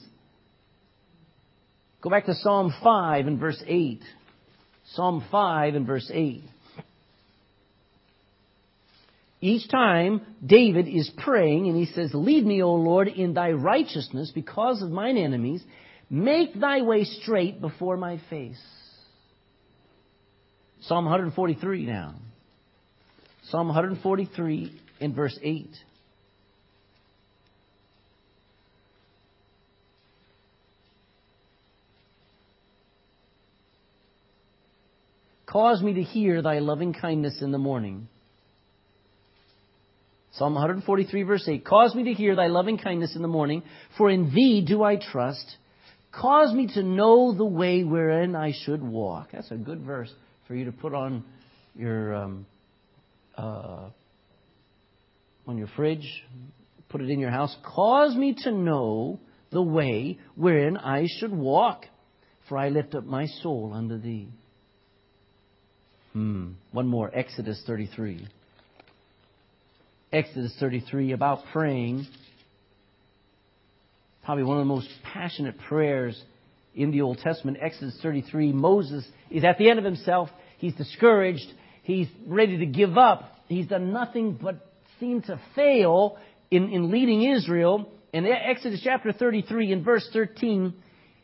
Go back to Psalm 5 and verse 8. Psalm 5 and verse 8. Each time David is praying and he says, lead me, O Lord, in thy righteousness because of mine enemies. Make thy way straight before my face. Psalm 143 now. Psalm 143 in verse 8. Cause me to hear thy loving kindness in the morning. Psalm 143 verse 8. Cause me to hear thy loving kindness in the morning, for in thee do I trust. Cause me to know the way wherein I should walk. That's a good verse for you to put on your fridge. Put it in your house. Cause me to know the way wherein I should walk, for I lift up my soul unto thee. One more. Exodus 33. Exodus 33, about praying. Probably one of the most passionate prayers in the Old Testament. Exodus 33, Moses is at the end of himself. He's discouraged. He's ready to give up. He's done nothing but seem to fail in leading Israel. In Exodus chapter 33, in verse 13,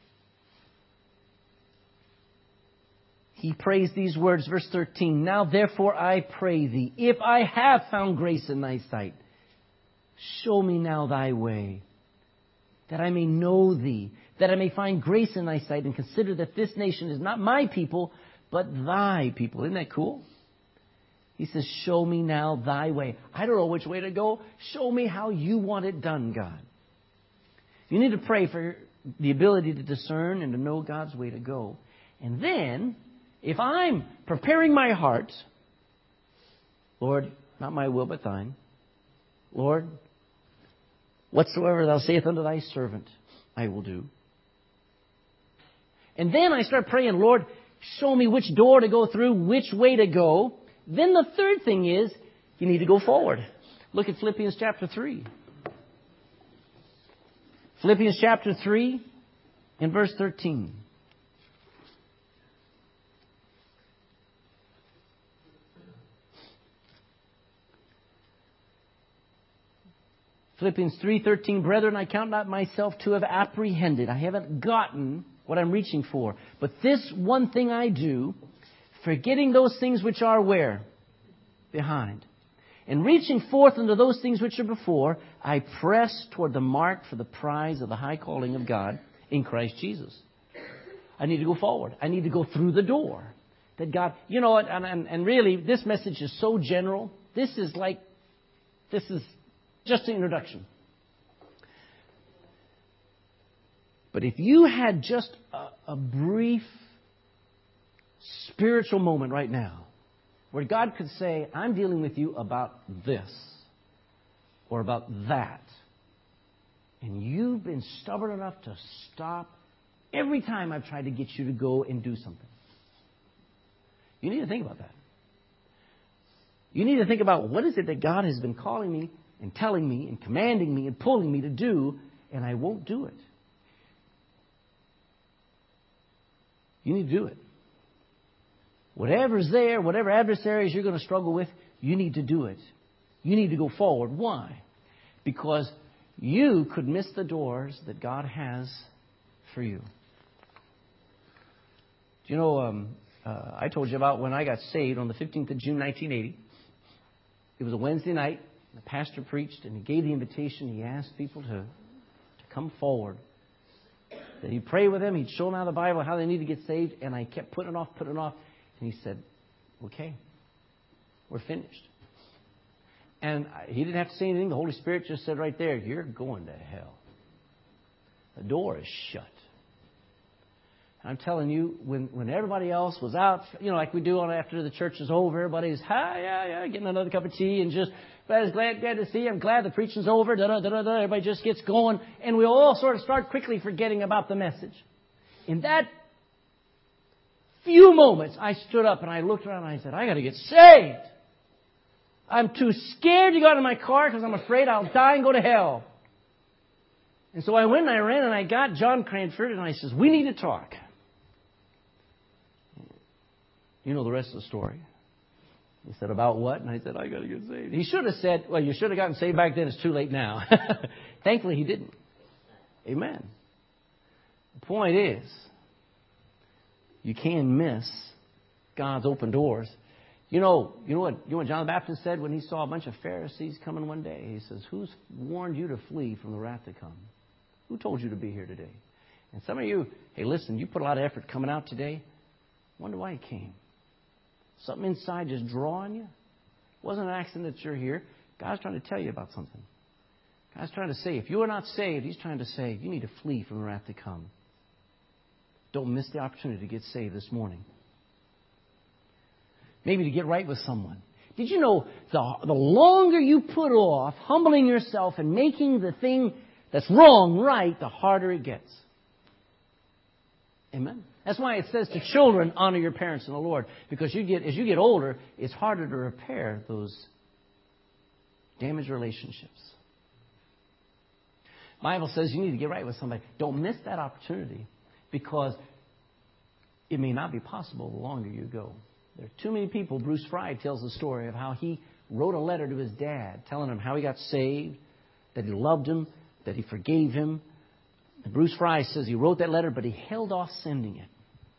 he prays these words, verse 13, now therefore I pray thee, if I have found grace in thy sight, show me now thy way, that I may know thee, that I may find grace in thy sight, and consider that this nation is not my people, but thy people. Isn't that cool? He says, show me now thy way. I don't know which way to go. Show me how you want it done, God. You need to pray for the ability to discern and to know God's way to go. And then, if I'm preparing my heart, Lord, not my will but thine. Lord, whatsoever thou sayest unto thy servant, I will do. And then I start praying, Lord, show me which door to go through, which way to go. Then the third thing is, you need to go forward. Look at Philippians chapter 3. Philippians chapter 3 and verse 13. Philippians 3:13, brethren, I count not myself to have apprehended. I haven't gotten what I'm reaching for. But this one thing I do, forgetting those things which are where? Behind. And reaching forth unto those things which are before, I press toward the mark for the prize of the high calling of God in Christ Jesus. I need to go forward. I need to go through the door. That God, you know, and really, this message is so general. This is just an introduction. But if you had just a brief spiritual moment right now where God could say, I'm dealing with you about this or about that, and you've been stubborn enough to stop every time I've tried to get you to go and do something. You need to think about that. You need to think about what is it that God has been calling me and telling me and commanding me and pulling me to do, and I won't do it. You need to do it. Whatever's there, whatever adversaries you're going to struggle with, you need to do it. You need to go forward. Why? Because you could miss the doors that God has for you. Do you know, I told you about when I got saved on the 15th of June, 1980. It was a Wednesday night. The pastor preached, and he gave the invitation. He asked people to come forward. That he'd pray with them. He'd show them out of the Bible how they need to get saved. And I kept putting it off. And he said, okay, we're finished. And he didn't have to say anything. The Holy Spirit just said right there, you're going to hell. The door is shut. I'm telling you, when everybody else was out, like we do after the church is over, everybody's, getting another cup of tea and just, glad to see you. I'm glad the preaching's over. Everybody just gets going. And we all sort of start quickly forgetting about the message. In that few moments, I stood up and I looked around and I said, I got to get saved. I'm too scared to go out of my car because I'm afraid I'll die and go to hell. And so I went and I ran and I got John Cranford and I says, we need to talk. You know the rest of the story. He said, about what? And I said, I got to get saved. He should have said, well, you should have gotten saved back then. It's too late now. Thankfully, he didn't. Amen. The point is, you can miss God's open doors. You know what John the Baptist said when he saw a bunch of Pharisees coming one day? He says, who's warned you to flee from the wrath to come? Who told you to be here today? And some of you, hey, listen, you put a lot of effort coming out today. Wonder why you came. Something inside just drawing you. It wasn't an accident that you're here. God's trying to tell you about something. God's trying to say, if you are not saved, He's trying to say, you need to flee from the wrath to come. Don't miss the opportunity to get saved this morning. Maybe to get right with someone. Did you know the longer you put off humbling yourself and making the thing that's wrong right, the harder it gets? Amen. That's why it says to children, honor your parents in the Lord. Because as you get older, it's harder to repair those damaged relationships. The Bible says you need to get right with somebody. Don't miss that opportunity because it may not be possible the longer you go. There are too many people. Bruce Fry tells the story of how he wrote a letter to his dad telling him how he got saved, that he loved him, that he forgave him. And Bruce Fry says he wrote that letter, but he held off sending it.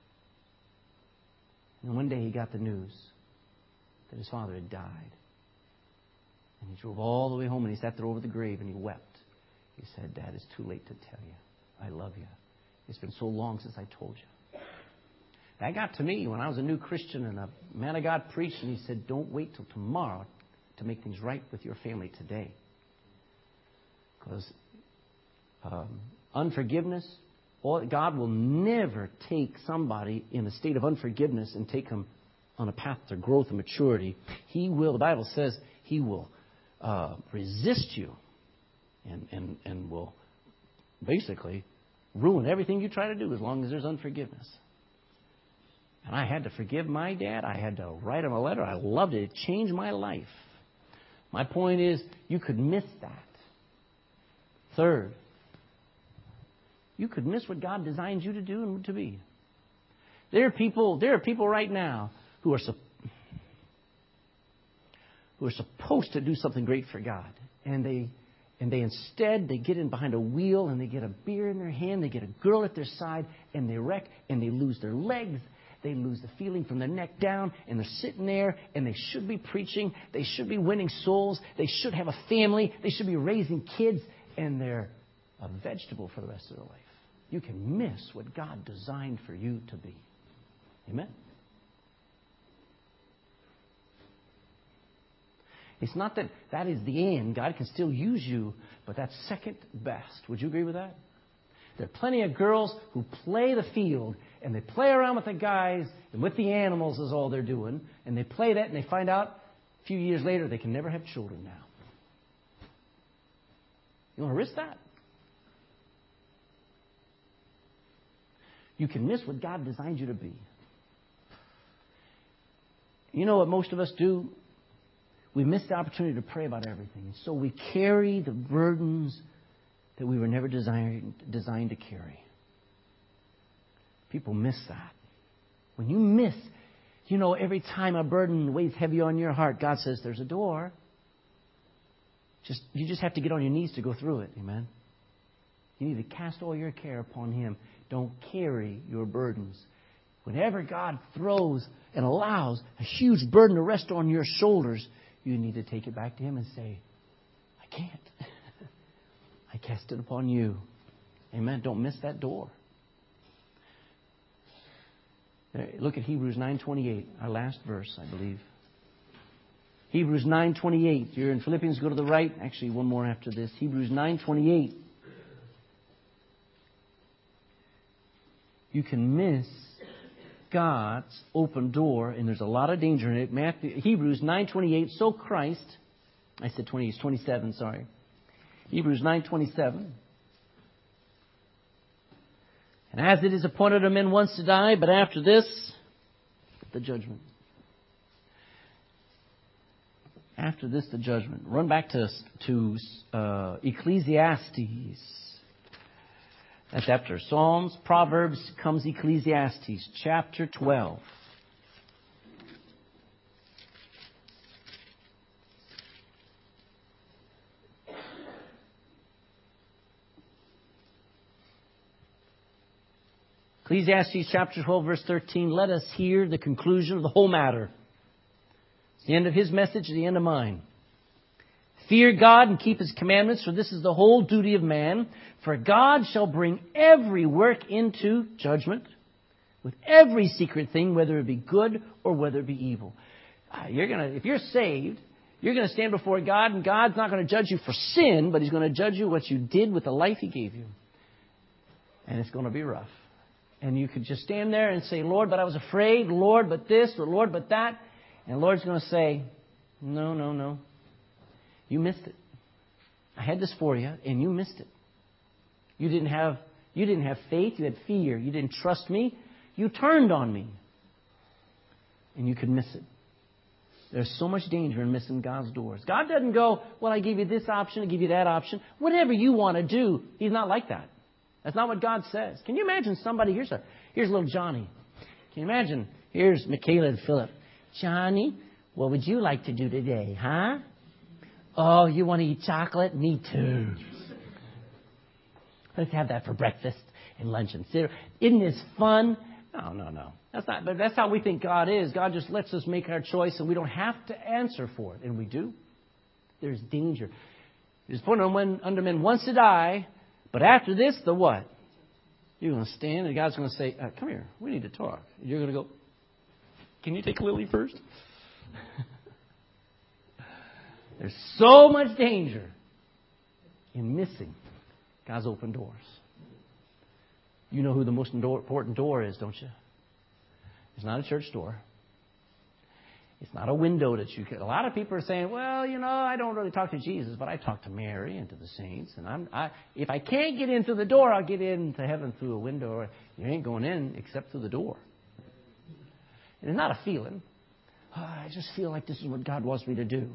And one day he got the news that his father had died. And he drove all the way home and he sat there over the grave and he wept. He said, Dad, it's too late to tell you. I love you. It's been so long since I told you. That got to me when I was a new Christian and a man of God preached and he said, don't wait till tomorrow to make things right with your family today. Because unforgiveness, God will never take somebody in a state of unforgiveness and take them on a path to growth and maturity. He will, the Bible says, He will resist you and will basically ruin everything you try to do as long as there's unforgiveness. And I had to forgive my dad. I had to write him a letter. I loved it. It changed my life. My point is, you could miss that. Third, you could miss what God designed you to do and to be. There are people right now who are supposed to do something great for God. And they instead get in behind a wheel and they get a beer in their hand, they get a girl at their side, and they wreck and they lose their legs. They lose the feeling from their neck down, and they're sitting there, and they should be preaching. They should be winning souls. They should have a family. They should be raising kids, and they're a vegetable for the rest of their life. You can miss what God designed for you to be. Amen? It's not that is the end. God can still use you, but that's second best. Would you agree with that? There are plenty of girls who play the field and they play around with the guys and with the animals is all they're doing. And they play that and they find out a few years later they can never have children now. You want to risk that? You can miss what God designed you to be. You know what most of us do? We miss the opportunity to pray about everything. So we carry the burdens that we were never designed to carry. People miss that. When you miss, every time a burden weighs heavy on your heart, God says there's a door. You just have to get on your knees to go through it. Amen. You need to cast all your care upon Him. Don't carry your burdens. Whenever God throws and allows a huge burden to rest on your shoulders, you need to take it back to Him and say, I can't. I cast it upon you. Amen. Don't miss that door. Look at Hebrews 9:28, our last verse, I believe. Hebrews 9:28. You're in Philippians, go to the right. Actually, one more after this. Hebrews 9:28. You can miss God's open door, and there's a lot of danger in it. Hebrews 9:28. So Christ, I said 20, it's 27, sorry. Hebrews 9:27. And as it is appointed to men once to die, but after this, the judgment. After this, the judgment. Run back to Ecclesiastes. That's after Psalms, Proverbs comes Ecclesiastes, chapter 12. Ecclesiastes chapter 12, verse 13. Let us hear the conclusion of the whole matter. The end of his message, the end of mine. Fear God and keep His commandments, for this is the whole duty of man. For God shall bring every work into judgment with every secret thing, whether it be good or whether it be evil. If you're saved, you're going to stand before God, and God's not going to judge you for sin, but He's going to judge you what you did with the life He gave you. And it's going to be rough. And you could just stand there and say, Lord, but I was afraid. Lord, but this. Or Lord, but that. And the Lord's going to say, no. You missed it. I had this for you, and you missed it. You didn't have faith. You had fear. You didn't trust me. You turned on me. And you could miss it. There's so much danger in missing God's doors. God doesn't go, well, I give you this option, I give you that option. Whatever you want to do. He's not like that. That's not what God says. Can you imagine somebody, here's little Johnny. Can you imagine, here's Michaela and Philip. Johnny, what would you like to do today, huh? Oh, you want to eat chocolate? Me too. Let's have that for breakfast and lunch and dinner. Isn't this fun? No. That's how we think God is. God just lets us make our choice and we don't have to answer for it. And we do. There's danger. It's put under men once to die, but after this, the what? You're going to stand and God's going to say, come here, we need to talk. You're going to go, can you take Lily first? There's so much danger in missing God's open doors. You know who the most important door is, don't you? It's not a church door. It's not a window that you can... A lot of people are saying, well, I don't really talk to Jesus, but I talk to Mary and to the saints. And if I can't get in through the door, I'll get into heaven through a window. You ain't going in except through the door. And it's not a feeling. I just feel like this is what God wants me to do.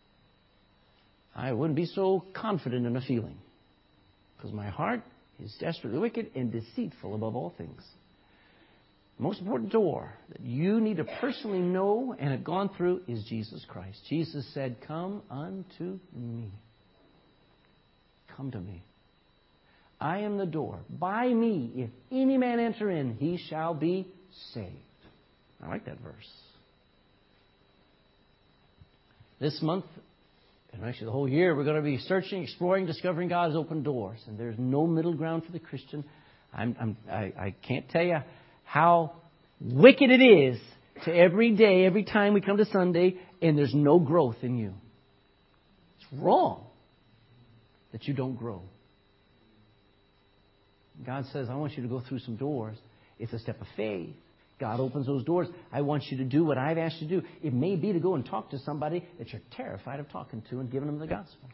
I wouldn't be so confident in a feeling. Because my heart is desperately wicked and deceitful above all things. The most important door that you need to personally know and have gone through is Jesus Christ. Jesus said, come unto me. Come to me. I am the door. By me, if any man enter in, he shall be saved. I like that verse. This month, and actually the whole year, we're going to be searching, exploring, discovering God's open doors. And there's no middle ground for the Christian. I can't tell you how wicked it is to every day, every time we come to Sunday, and there's no growth in you. It's wrong that you don't grow. God says, I want you to go through some doors. It's a step of faith. God opens those doors. I want you to do what I've asked you to do. It may be to go and talk to somebody that you're terrified of talking to and giving them the gospel.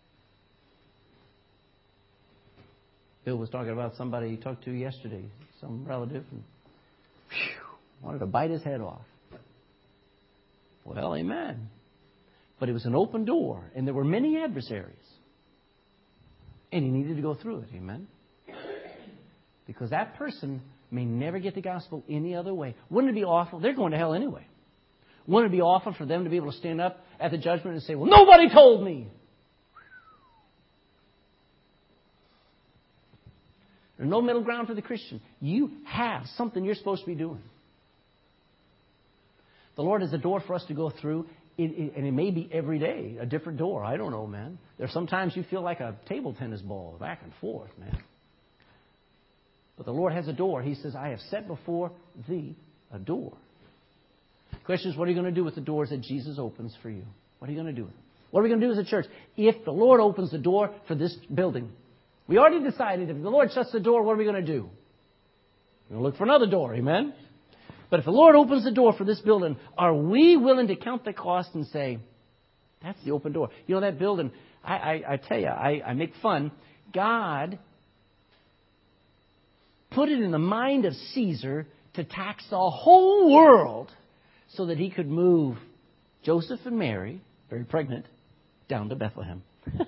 Bill was talking about somebody he talked to yesterday, some relative, and wanted to bite his head off. Well, amen. But it was an open door, and there were many adversaries. And he needed to go through it, amen? Because that person may never get the gospel any other way. Wouldn't it be awful? They're going to hell anyway. Wouldn't it be awful for them to be able to stand up at the judgment and say, well, nobody told me? There's no middle ground for the Christian. You have something you're supposed to be doing. The Lord has a door for us to go through, and it may be every day, a different door. I don't know, man. There's sometimes you feel like a table tennis ball, back and forth, man. But the Lord has a door. He says, I have set before thee a door. The question is, what are you going to do with the doors that Jesus opens for you? What are you going to do with them? What are we going to do as a church? If the Lord opens the door for this building, we already decided if the Lord shuts the door, what are we going to do? We're going to look for another door, amen? But if the Lord opens the door for this building, are we willing to count the cost and say, that's the open door? You know, that building, I tell you, I make fun. God put it in the mind of Caesar to tax the whole world so that he could move Joseph and Mary, very pregnant, down to Bethlehem.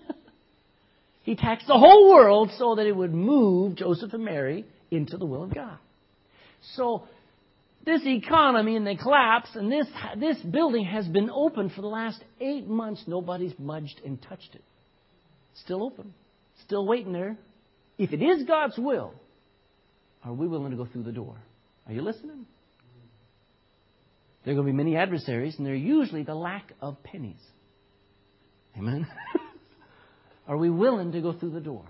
He taxed the whole world so that it would move Joseph and Mary into the will of God. So this economy and the collapse and this building has been open for the last 8 months. Nobody's budged and touched it. Still open. Still waiting there. If it is God's will, are we willing to go through the door? Are you listening? There are going to be many adversaries, and they're usually the lack of pennies. Amen? Are we willing to go through the door?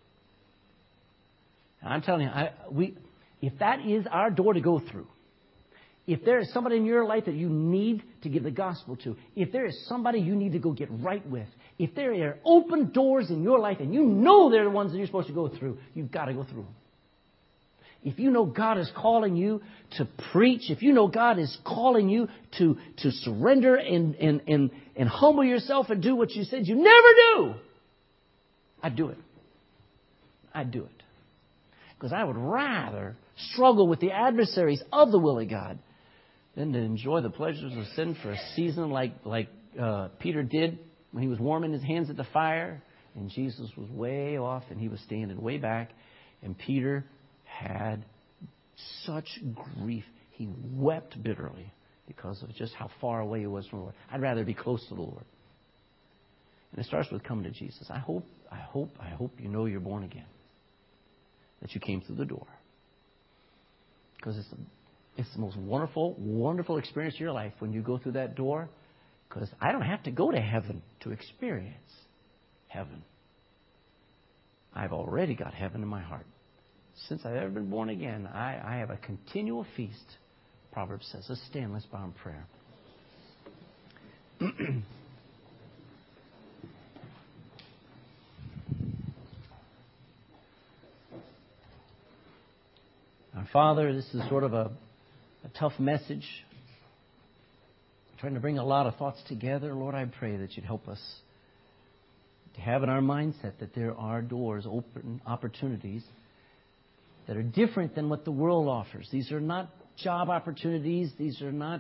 And I'm telling you, if that is our door to go through, if there is somebody in your life that you need to give the gospel to, if there is somebody you need to go get right with, if there are open doors in your life and you know they're the ones that you're supposed to go through, you've got to go through them. If you know God is calling you to preach, if you know God is calling you to surrender and humble yourself and do what you said you never do, I'd do it. I'd do it. Because I would rather struggle with the adversaries of the will of God than to enjoy the pleasures of sin for a season like Peter did when he was warming his hands at the fire and Jesus was way off and he was standing way back, and Peter had such grief. He wept bitterly because of just how far away he was from the Lord. I'd rather be close to the Lord. And it starts with coming to Jesus. I hope you know you're born again. That you came through the door. Because it's the most wonderful, wonderful experience of your life when you go through that door. Because I don't have to go to heaven to experience heaven. I've already got heaven in my heart. Since I've ever been born again, I have a continual feast. Proverbs says, let's stand, let's bow in prayer. Our Father, this is sort of a tough message. I'm trying to bring a lot of thoughts together. Lord, I pray that you'd help us to have in our mindset that there are doors, open opportunities that are different than what the world offers. These are not job opportunities. These are not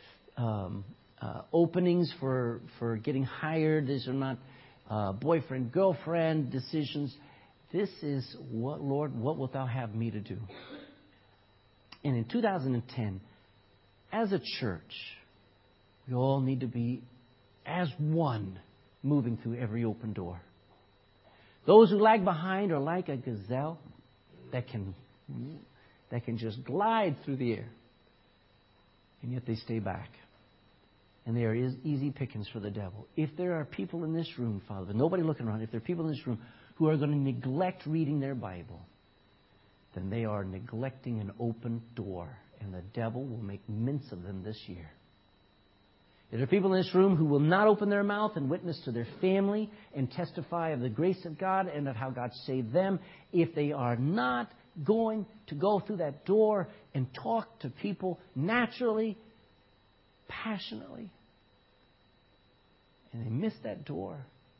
openings for getting hired. These are not boyfriend, girlfriend decisions. This is what, Lord, what wilt thou have me to do? And in 2010, as a church, we all need to be as one moving through every open door. Those who lag behind are like a gazelle that can just glide through the air. And yet they stay back. And they are easy pickings for the devil. If there are people in this room, Father, nobody looking around, if there are people in this room who are going to neglect reading their Bible, then they are neglecting an open door. And the devil will make mince of them this year. If there are people in this room who will not open their mouth and witness to their family and testify of the grace of God and of how God saved them, if they are not going to go through that door and talk to people naturally, passionately, and they miss that door,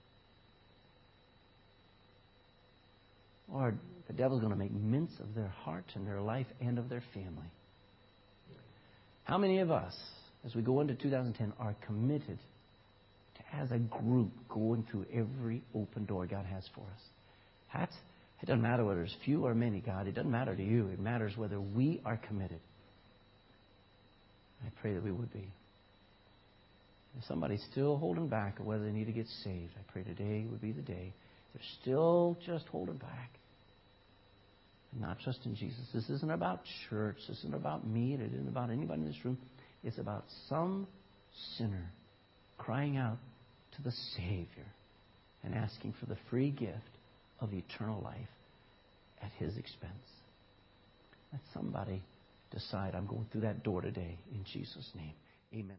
Lord, the devil's going to make mince of their heart and their life and of their family. How many of us as we go into 2010, are committed to, as a group, going through every open door God has for us. It doesn't matter whether there's few or many, God. It doesn't matter to you. It matters whether we are committed. I pray that we would be. If somebody's still holding back or whether they need to get saved, I pray today would be the day. They're still just holding back. And not just in Jesus. This isn't about church. This isn't about me. It isn't about anybody in this room. It's about some sinner crying out to the Savior and asking for the free gift of eternal life at His expense. Let somebody decide, I'm going through that door today in Jesus' name. Amen.